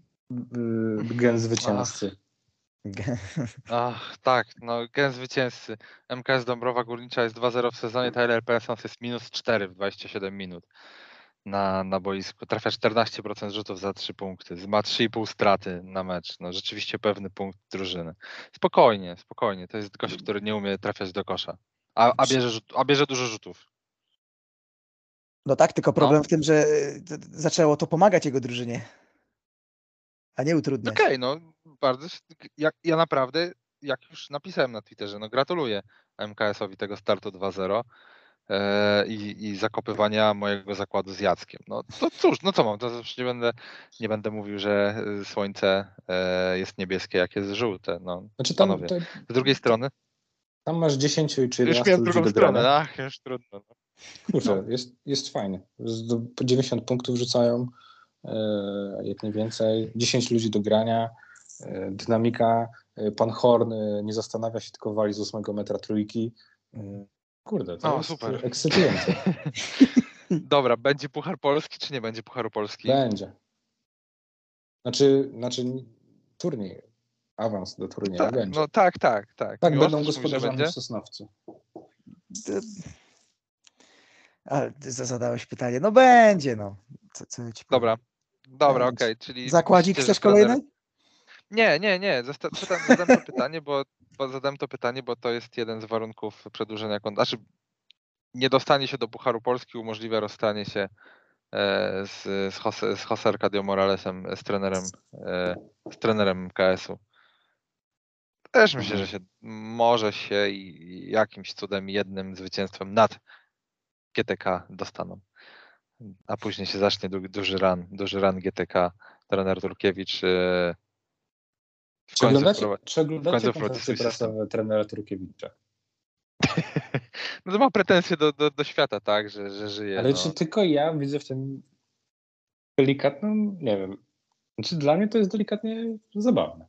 y, gen zwycięzcy. Ach, tak, no gen zwycięzcy. M K S Dąbrowa Górnicza jest dwa zero w sezonie, Tyler Persons jest minus cztery w dwadzieścia siedem minut na, na boisku. Trafia czternaście procent rzutów za trzy punkty, ma trzy i pół straty na mecz. No rzeczywiście pewny punkt drużyny. Spokojnie, spokojnie. To jest gość, który nie umie trafiać do kosza, a, a, bierze, rzut, a bierze dużo rzutów. No tak, tylko problem No. w tym, że y, t- zaczęło to pomagać jego drużynie, a nie utrudniać. Okej, okay, no bardzo, ja, ja naprawdę, jak już napisałem na Twitterze, no gratuluję M K S-owi tego startu dwa zero e, i, i zakopywania mojego zakładu z Jackiem. No to cóż, no co mam, to już nie będę, nie będę mówił, że słońce e, jest niebieskie, jak jest żółte. No, Znaczy tam, panowie. to, Z drugiej strony, tam masz dziesięć czy już jedenaście miałem ludzi drugą do stronę, grania. ach, już trudno. No. Kurczę, No. jest, jest fajnie. Z- Po dziewięćdziesiąt punktów rzucają, e, jak nie więcej. dziesięć ludzi do grania, e, dynamika. E, Pan Horn e, nie zastanawia się, tylko wali z ósmego metra trójki. E, Kurde, to O, jest super. ekscytujące. Dobra, będzie Puchar Polski, czy nie będzie Pucharu Polski? Będzie. Znaczy, znaczy turniej, awans do turnieju Tak, będzie. no tak, tak, tak. Tak, Miłosz będą też mówi, że gospodarzami będzie? w Sosnowcu. D- Ale ty za- zadałeś pytanie. No będzie, no. Co, co ja ci powiem? Dobra, dobra, Będzie. okej, czyli Zakładzik myślicie, chcesz że trener... kolejny? Nie, nie, nie, Zasta- zadam, zadałem to pytanie, bo, bo zadałem to pytanie, bo to jest jeden z warunków przedłużenia kontraktu. Znaczy, niedostanie się do Pucharu Polski umożliwia rozstanie się e, z, z, Jose, z Jose Arcadio Moralesem, z trenerem, e, z trenerem K S-u. Też myślę, że się może się i i jakimś cudem jednym zwycięstwem nad G T K dostaną. A później się zacznie du- duży run, duży run G T K. Trener Turkiewicz e, w Czy końcu oglądacie, wprowadzi- czy w oglądacie końcu wprowadzi konferencje swój system. prasowe trenera Turkiewicza? No to ma pretensje do, do, do świata, tak, że, że żyje. Ale no. czy tylko ja widzę w tym delikatną, nie wiem, znaczy dla mnie to jest delikatnie zabawne.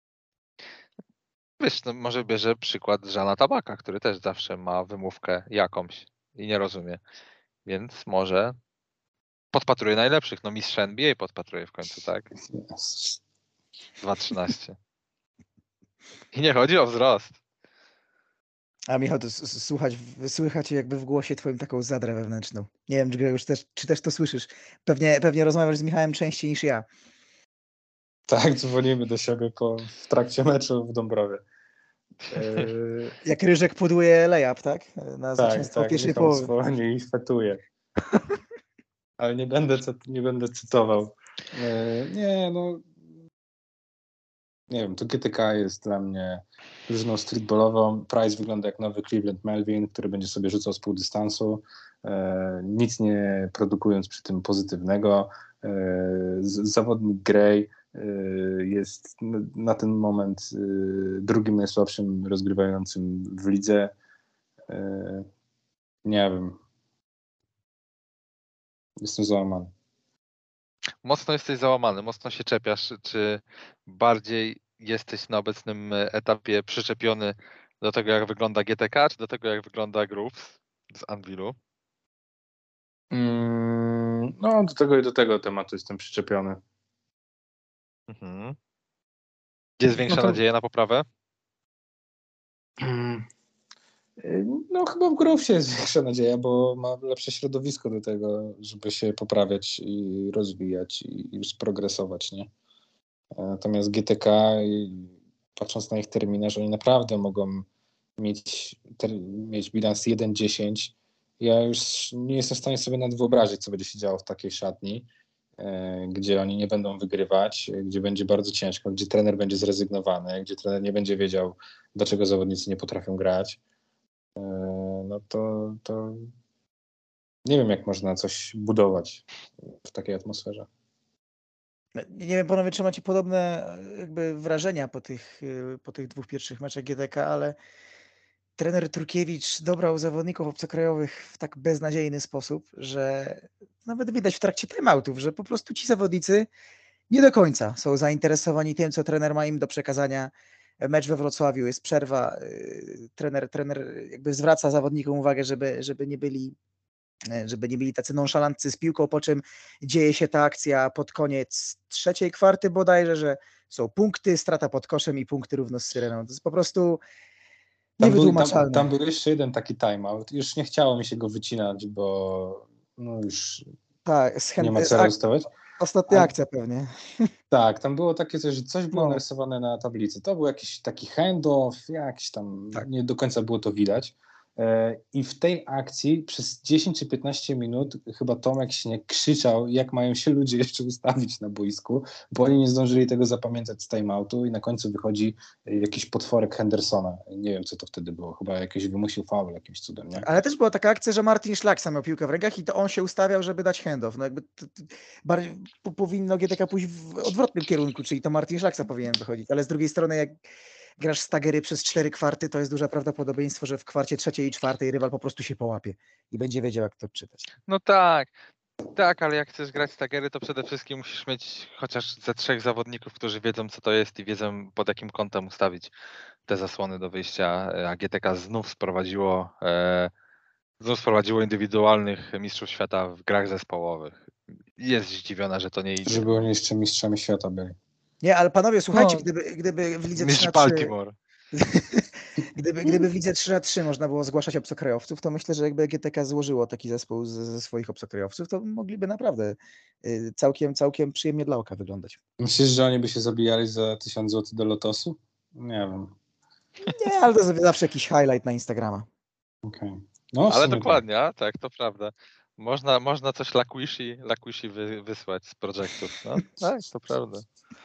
Wiesz, no może bierze przykład Żana Tabaka, który też zawsze ma wymówkę jakąś i nie rozumie. Więc może podpatruje najlepszych. No mistrz N B A podpatruje w końcu, tak? dwa trzynaście. I nie chodzi o wzrost. A Michał, to s- s- słuchać, w- słychać jakby w głosie twoim taką zadrę wewnętrzną. Nie wiem, czy już też, czy też to słyszysz. Pewnie, pewnie rozmawiasz z Michałem częściej niż ja. Tak, dzwonimy do siebie po, w trakcie meczu w Dąbrowie. Yy, Jak Ryżek pudłuje layup, tak? Na tak, zwycięstwo tak, pierwszej Michał połowy. dzwoni i fetuje. Ale nie będę, cy- nie będę cytował. Yy, nie, no nie wiem, to G T K jest dla mnie drużyną streetballową. Price wygląda jak nowy Cleveland Melvin, który będzie sobie rzucał z pół dystansu, e, nic nie produkując przy tym pozytywnego. E, z- zawodnik Gray e, jest n- na ten moment e, drugim najsłabszym rozgrywającym w lidze. E, nie wiem. Jestem załamany. Mocno jesteś załamany, mocno się czepiasz. Czy bardziej jesteś na obecnym etapie przyczepiony do tego, jak wygląda G T K, czy do tego, jak wygląda Grooves z Anvilu? Mm, no, do tego i do tego tematu jestem przyczepiony. Mhm. Gdzie jest większa No to- nadzieja na poprawę? Mm, No chyba w Groovesie jest większa nadzieja, bo ma lepsze środowisko do tego, żeby się poprawiać i rozwijać i już progresować, nie? Natomiast G T K, i patrząc na ich terminarz, oni naprawdę mogą mieć, ter, mieć bilans jeden dziesięć. Ja już nie jestem w stanie sobie nawet wyobrazić, co będzie się działo w takiej szatni, e, gdzie oni nie będą wygrywać, gdzie będzie bardzo ciężko, gdzie trener będzie zrezygnowany, gdzie trener nie będzie wiedział, dlaczego zawodnicy nie potrafią grać. E, no to, to nie wiem, jak można coś budować w takiej atmosferze. Nie wiem, panowie, czy macie podobne jakby wrażenia po tych, y, po tych dwóch pierwszych meczach G T K, ale trener Turkiewicz dobrał zawodników obcokrajowych w tak beznadziejny sposób, że nawet widać w trakcie timeoutów, że po prostu ci zawodnicy nie do końca są zainteresowani tym, co trener ma im do przekazania. Mecz we Wrocławiu, jest przerwa, y, trener, trener jakby zwraca zawodnikom uwagę, żeby, żeby nie byli żeby nie byli tacy nonszalanccy z piłką, po czym dzieje się ta akcja pod koniec trzeciej kwarty bodajże, że są punkty, strata pod koszem i punkty równo z syreną. To jest po prostu Tam był, tam, niewytłumaczalne. tam był jeszcze jeden taki timeout. Już nie chciało mi się go wycinać, bo no już Tak, z nie ma chęt- co ak- dostawać. ostatnia A- akcja pewnie. Tak, tam było takie coś, że coś było No. narysowane na tablicy. To był jakiś taki handoff, jakiś tam, Tak. nie do końca było to widać. E, I w tej akcji przez dziesięć czy piętnaście minut chyba Tomek się krzyczał, jak mają się ludzie jeszcze ustawić na boisku, bo oni nie zdążyli tego zapamiętać z timeoutu i na końcu wychodzi jakiś potworek Hendersona. Nie wiem, co to wtedy było. Chyba jakiś wymusił faul jakimś cudem, nie? Ale też była taka akcja, że Martin Szlaksa miał piłkę w rękach i to on się ustawiał, żeby dać handoff. No jakby to, to bardziej po- powinno G T K pójść w odwrotnym kierunku, czyli to Martin Szlaksa powinien wychodzić. Ale z drugiej strony, jak grasz staggery przez cztery kwarty, to jest duże prawdopodobieństwo, że w kwarcie trzeciej i czwartej rywal po prostu się połapie i będzie wiedział, jak to odczytać. No tak, tak, ale jak chcesz grać stagery, to przede wszystkim musisz mieć chociaż ze trzech zawodników, którzy wiedzą, co to jest i wiedzą, pod jakim kątem ustawić te zasłony do wyjścia. A G T K znów sprowadziło, e, znów sprowadziło indywidualnych mistrzów świata w grach zespołowych. Jest zdziwiona, że to nie idzie. Żeby oni jeszcze mistrzami świata byli. Nie, ale panowie, słuchajcie, No. gdyby, gdyby w lidze trzy Mistrz na trzy Baltimore. Gdyby, gdyby w lidze trzy na trzy można było zgłaszać obcokrajowców, to myślę, że jakby G T K złożyło taki zespół z, ze swoich obcokrajowców, to mogliby naprawdę y, całkiem, całkiem przyjemnie dla oka wyglądać. Myślisz, że oni by się zabijali za tysiąc złotych do Lotosu? Nie wiem. Nie, ale to jest zawsze jakiś highlight na Instagrama. Okay. No, w Ale sumie dokładnie, a, tak, to prawda. Można, można coś Laquishi, Laquishi wy, wysłać z projektów. No, tak, to prawda.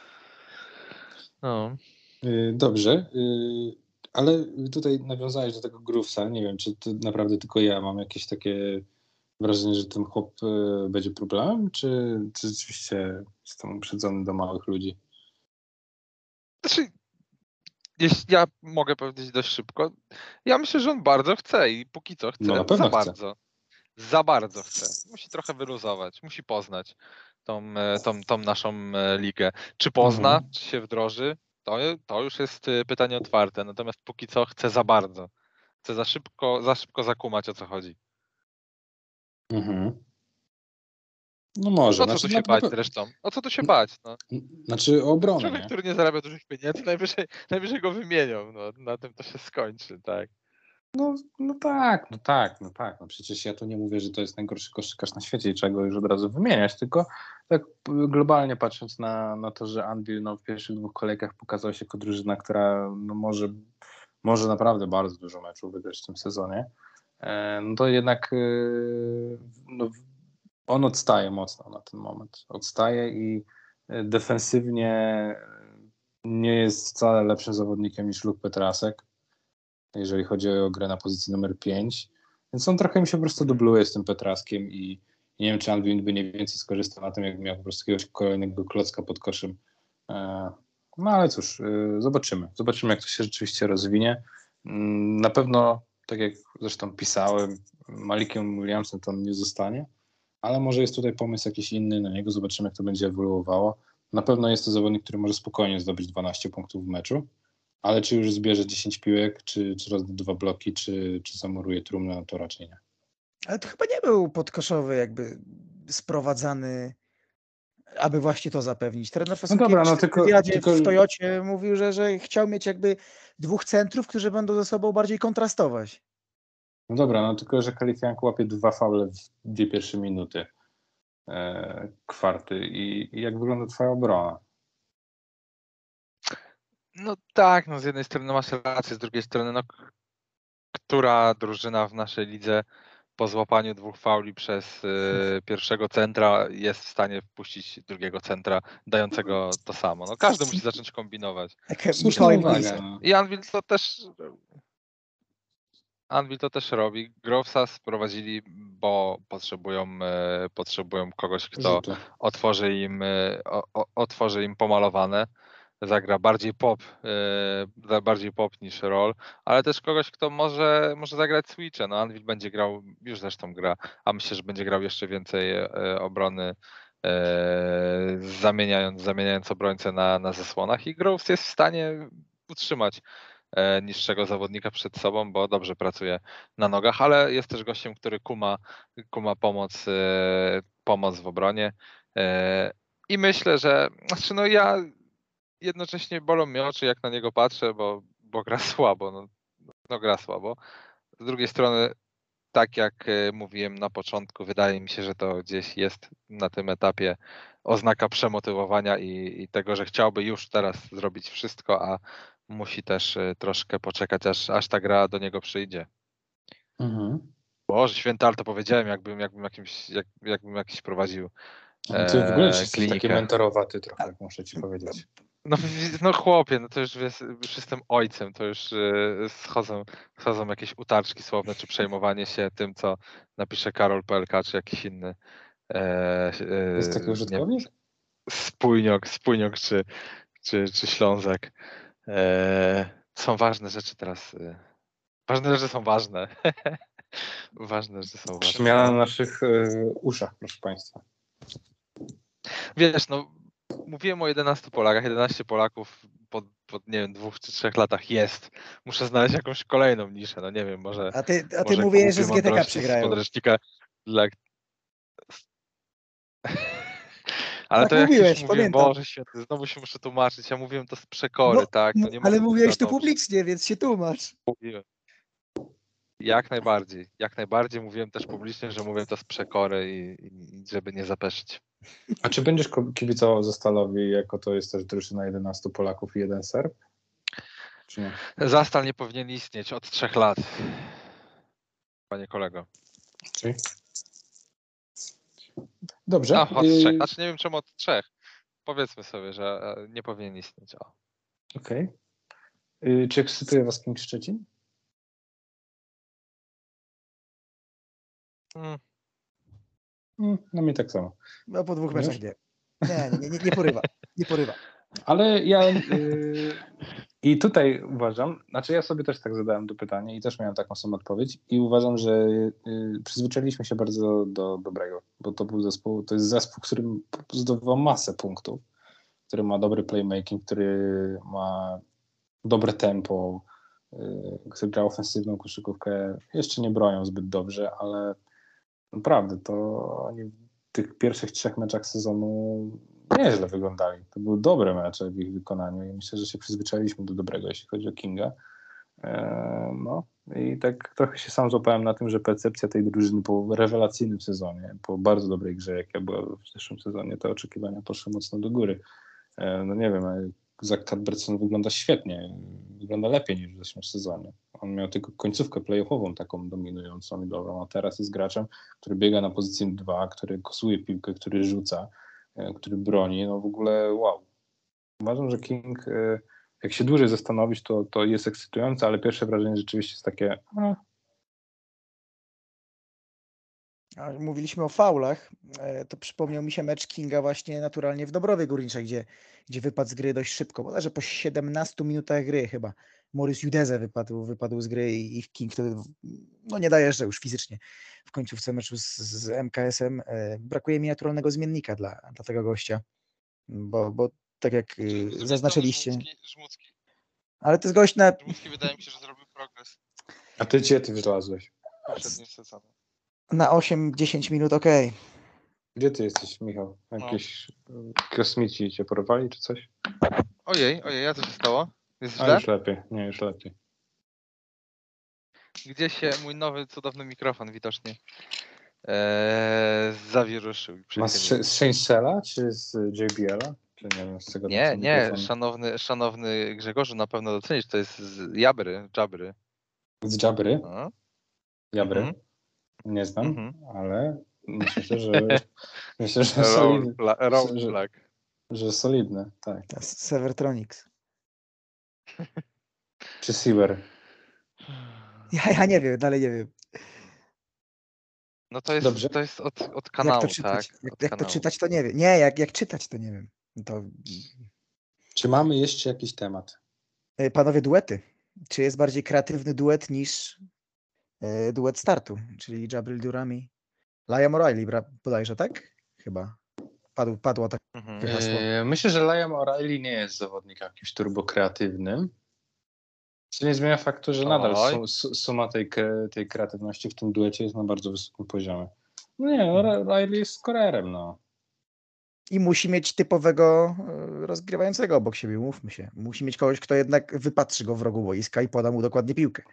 No. Y, Dobrze, y, ale tutaj nawiązałeś do tego Groovesa. Nie wiem, czy to naprawdę tylko ja mam jakieś takie wrażenie, że ten chłop y, będzie problemem, czy, czy rzeczywiście jestem uprzedzony do małych ludzi? Znaczy, jeśli ja mogę powiedzieć dość szybko, ja myślę, że on bardzo chce i póki co chce No, na pewno za chce. bardzo. Za bardzo chce. Musi trochę wyluzować, musi poznać tą, e, tą, tą naszą e, ligę. Czy pozna, Mhm. czy się wdroży, to, to już jest e, pytanie otwarte. Natomiast póki co chce za bardzo. Chce za szybko, za szybko zakumać, o co chodzi. Mhm. No może. O co Znaczy, tu na, się bać na, zresztą? O co tu się bać? No. znaczy o obronę, Człowiek, nie? który nie zarabia dużych pieniędzy, najwyżej, najwyżej go wymienią. No, na tym to się skończy, tak. No, no tak, no tak, no tak. No przecież ja tu nie mówię, że to jest najgorszy koszykarz na świecie i trzeba go już od razu wymieniać, tylko tak globalnie patrząc na, na to, że Anvil no, w pierwszych dwóch kolejkach pokazał się jako drużyna, która no, może, może naprawdę bardzo dużo meczów wygrać w tym sezonie, e, no to jednak e, no, on odstaje mocno na ten moment. Odstaje i e, defensywnie nie jest wcale lepszym zawodnikiem niż Luke Petrasek, jeżeli chodzi o grę na pozycji numer pięć. Więc on trochę mi się po prostu dubluje z tym Petraskiem i nie wiem, czy Anvil by nie więcej skorzystał na tym, jak miał po prostu jakiegoś kolejnego klocka pod koszem. No ale cóż, zobaczymy. Zobaczymy, jak to się rzeczywiście rozwinie. Na pewno, tak jak zresztą pisałem, Malikiem Williamsem to on nie zostanie. ale może jest tutaj pomysł jakiś inny na niego, zobaczymy jak to będzie ewoluowało. Na pewno jest to zawodnik, który może spokojnie zdobyć dwanaście punktów w meczu, ale czy już zbierze dziesięć piłek, czy, czy rozda dwa bloki, czy, czy zamuruje trumnę, no to raczej nie. Ale to chyba nie był podkoszowy jakby sprowadzany, aby właśnie to zapewnić. Trener Fasunkiewicz no w tylko- wywiadzie tylko- w Toyocie mówił, że, że chciał mieć jakby dwóch centrów, którzy będą ze sobą bardziej kontrastować. No dobra, no tylko, że Kalifiank łapie dwa faule w dwie pierwsze minuty e, kwarty i, i jak wygląda twoja obrona? No tak, no z jednej strony masz rację, z drugiej strony, no k- która drużyna w naszej lidze po złapaniu dwóch fauli przez y, pierwszego centra jest w stanie wpuścić drugiego centra dającego to samo. No każdy musi zacząć kombinować. Jak Słuszna Mikołaj uwaga. Mulisa. No. I Anvil to też Anvil to też robi. Grovesa sprowadzili, bo potrzebują, e, potrzebują kogoś, kto Rzutu. otworzy im, e, o, o, otworzy im pomalowane, zagra bardziej pop, e, bardziej pop niż roll, ale też kogoś, kto może, może zagrać switche. No Anvil będzie grał, już zresztą gra, a myślę, że będzie grał jeszcze więcej e, obrony, e, zamieniając, zamieniając obrońcę na, na zasłonach i Groves jest w stanie utrzymać e, niższego zawodnika przed sobą, bo dobrze pracuje na nogach, ale jest też gościem, który kuma, kuma pomoc, e, pomoc w obronie. E, I myślę, że znaczy no ja jednocześnie bolą mnie oczy, jak na niego patrzę, bo, bo gra słabo. No, no gra słabo. Z drugiej strony, tak jak e, mówiłem na początku, wydaje mi się, że to gdzieś jest na tym etapie oznaka przemotywowania i, i tego, że chciałby już teraz zrobić wszystko, a musi też e, troszkę poczekać, aż, aż ta gra do niego przyjdzie. Mhm. Boże święte, ale to powiedziałem, jakbym, jakbym, jakimś, jak, jakbym jakiś prowadził No ty w ogóle e, jesteś taki klinikę. mentorowaty trochę, muszę ci powiedzieć. No, w- no chłopie, no to już, wiesz, już jestem ojcem, to już e, schodzą, schodzą jakieś utarczki słowne, czy przejmowanie się tym, co napisze Karol P L K, czy jakiś inny e, e, Jest taki nie, użytkownik? spójniok, spójniok czy, czy, czy Ślązak. E, są ważne rzeczy teraz. E, ważne rzeczy są ważne. ważne rzeczy są ważne. Przemiana na naszych e, uszach, proszę państwa. Wiesz, no mówiłem o jedenastu Polakach, jedenaście Polaków po, po nie wiem, dwóch czy trzech latach jest. Muszę znaleźć jakąś kolejną niszę, no nie wiem, może, A ty, a ty może mówiłeś, że kupię z G T K mądrości z przegrają. podręcznika dla... Ale Tak to jak mówiłeś, już mówiłem, pamiętam. Boże święty, znowu się muszę tłumaczyć, ja mówiłem to z przekory, No, tak? no, To nie ale mogę mówiłeś za to dobrze. publicznie, więc się tłumacz. Mówiłem. Jak najbardziej, jak najbardziej mówiłem też publicznie, że mówię to z przekory i, i i żeby nie zapeszyć. A czy będziesz ko- kibicował Zastalowi, jako to jest też drużyna jedenastu Polaków i jeden Serb? Czy nie? Zastal nie powinien istnieć od trzech lat, panie kolego. Czyli? Dobrze. No, od y- trzech. Znaczy nie wiem czemu od trzech. Powiedzmy sobie, że e, nie powinien istnieć. O. Okej. Y, Czy ekscytuje was King Szczecin? Mm. Mm, No mnie tak samo. No po dwóch Już? meczach nie. Nie, nie, nie, nie porywa. Nie porywa. Ale ja y, i tutaj uważam, znaczy ja sobie też tak zadałem to pytanie i też miałem taką samą odpowiedź i uważam, że y, przyzwyczailiśmy się bardzo do dobrego, bo to był zespół, to jest zespół, który zdobywał masę punktów, który ma dobry playmaking, który ma dobre tempo, y, który gra ofensywną koszykówkę, jeszcze nie bronią zbyt dobrze, ale naprawdę to oni w tych pierwszych trzech meczach sezonu nieźle wyglądali. To były dobre mecze w ich wykonaniu i myślę, że się przyzwyczailiśmy do dobrego, jeśli chodzi o Kinga. Eee, no i tak trochę się sam złapałem na tym, że percepcja tej drużyny po rewelacyjnym sezonie, po bardzo dobrej grze, jaka była w zeszłym sezonie, te oczekiwania poszły mocno do góry. Eee, no nie wiem, Zach Cuthbertson wygląda świetnie, wygląda lepiej niż w zeszłym sezonie. On miał tylko końcówkę playoffową taką dominującą i dobrą, a teraz jest graczem, który biega na pozycji dwa, który kosuje piłkę, który rzuca, e, który broni, no w ogóle wow. Uważam, że King, e, jak się dłużej zastanowić, to, to jest ekscytujące, ale pierwsze wrażenie rzeczywiście jest takie, no, A mówiliśmy o faulach, e, to przypomniał mi się mecz Kinga właśnie naturalnie w Dobrowie Górniczej, gdzie, gdzie wypadł z gry dość szybko, bodajże po siedemnastu minutach gry chyba. Maurice Udeze wypadł, wypadł z gry i, i King wtedy no nie dojeżdża już fizycznie w końcówce meczu z, z M K S-em. E, brakuje mi naturalnego zmiennika dla, dla tego gościa, bo, bo tak jak y, Z drugiej zaznaczyliście, strony Żmudzki, Żmudzki, ale to jest gość na, Żmudzki wydaje mi się, że zrobił progres A ty gdzie ty wylazłeś? w poprzednim sezonie. na osiem dziesięć minut, okej. Gdzie ty jesteś, Michał? Jakieś no. kosmici cię porwali czy coś? Ojej, ojej, a co się stało? Jest A źle? już lepiej, nie, już lepiej. Gdzieś się mój nowy, cudowny mikrofon widocznie ee, zawiruszył. i Masz przechylił. z Shainsela czy z J B L-a? Czy nie wiem, z czego Nie, tam nie, mikrofon? szanowny, szanowny Grzegorzu, na pewno docenisz, to jest z Jabry, Jabry. Z Jabry? No. Jabry? Mhm. Nie znam, Mhm. ale myślę, że myślę, że Roll, solidny, bla, roll że, black. że solidne, tak. To jest Severtronics. Czy Seaver? Ja, ja nie wiem, dalej nie wiem. No to jest, Dobrze. to jest od, od Jak kanału, to tak? czytać? Jak, Od jak to kanału. czytać, to nie wiem. Nie, jak, jak czytać, to nie wiem. To... Czy mamy jeszcze jakiś temat? E, Panowie, duety. Czy jest bardziej kreatywny duet niż e, duet startu? Czyli Jabril Durami, Liam O'Reilly, bra- bodajże, tak? Chyba. Padł, padło takie Mhm. hasło. Yy, myślę, że Liam O'Reilly nie jest zawodnikiem jakimś turbo kreatywnym. Co nie zmienia faktu, że nadal Oj. su, su, suma tej, kre- tej kreatywności w tym duecie jest na bardzo wysokim poziomie. No nie, O'Reilly jest skorerem, no. I musi mieć typowego e, rozgrywającego obok siebie, mówmy się. Musi mieć kogoś, kto jednak wypatrzy go w rogu boiska i poda mu dokładnie piłkę.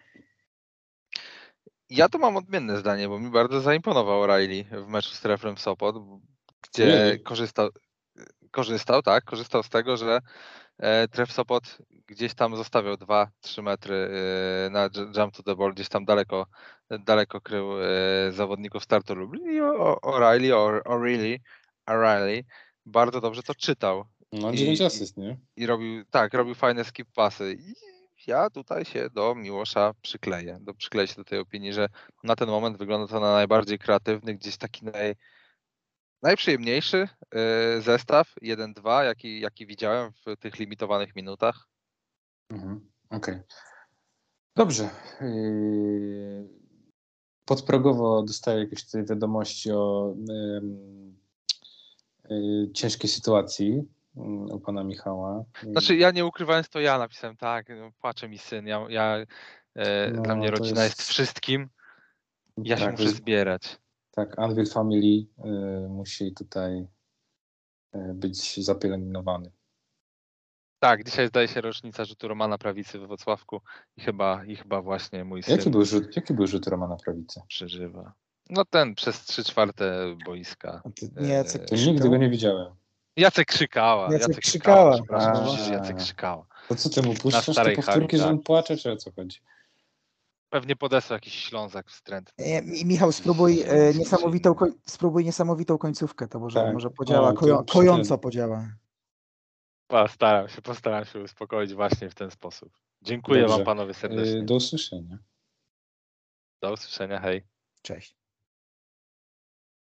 Ja tu mam odmienne zdanie, bo mi bardzo zaimponował O'Reilly w meczu z Treflem Sopot, gdzie Really? korzystał, korzystał, tak, korzystał z tego, że e, Tref Sopot gdzieś tam zostawiał dwa trzy metry e, na j- jump to the ball, gdzieś tam daleko, daleko krył e, zawodników startu Lublin i O- O'Reilly, O- O'Reilly, O'Reilly bardzo dobrze to czytał. No I- dziewięć i- asyst, nie? I robił, tak, robił fajne skip pasy. I ja tutaj się do Miłosza przykleję. Do, przykleję się do tej opinii, że na ten moment wygląda to na najbardziej kreatywny, gdzieś taki naj, najprzyjemniejszy y, zestaw jeden dwa, jaki, jaki widziałem w tych limitowanych minutach. Mhm. Okej. Dobrze. Yy, Podprogowo dostaję jakieś tutaj wiadomości o ym, yy, ciężkiej sytuacji yy, u pana Michała. Znaczy ja nie ukrywając to ja napisałem tak, no, płacze mi syn, ja, ja e, No, dla mnie to rodzina jest... jest- wszystkim, ja się tak, muszę jest- zbierać. Tak, Anvil Family yy, musi tutaj yy, być zapielęgnowany. Tak, dzisiaj zdaje się rocznica rzutu Romana Prawicy we Wrocławku i chyba, i chyba właśnie mój syn Jaki był rzut, jaki był rzut Romana Prawicy? przeżywa. No ten przez trzy czwarte boiska. A ty- Nie, Jacek To Krzykał? nigdy go nie widziałem. Jacek Krzykała. Jacek Jacek Krzykała. Krzykała. Przepraszam, A. oczywiście Jacek Krzykała. To co ty mu puszczasz te starej powtórki, hali, że on tak. płacze, czy o co chodzi? Pewnie podesłał jakiś Ślązak wstrętny. Nie, Mi- Michał, spróbuj e, niesamowitą, koń- spróbuj niesamowitą końcówkę, to może, Tak. może podziała, O, to koją, przy- kojąco podziała. Postaram się, postaram się uspokoić właśnie w ten sposób. Dziękuję Dobrze. wam panowie serdecznie. Yy, Do usłyszenia. Do usłyszenia, hej. Cześć.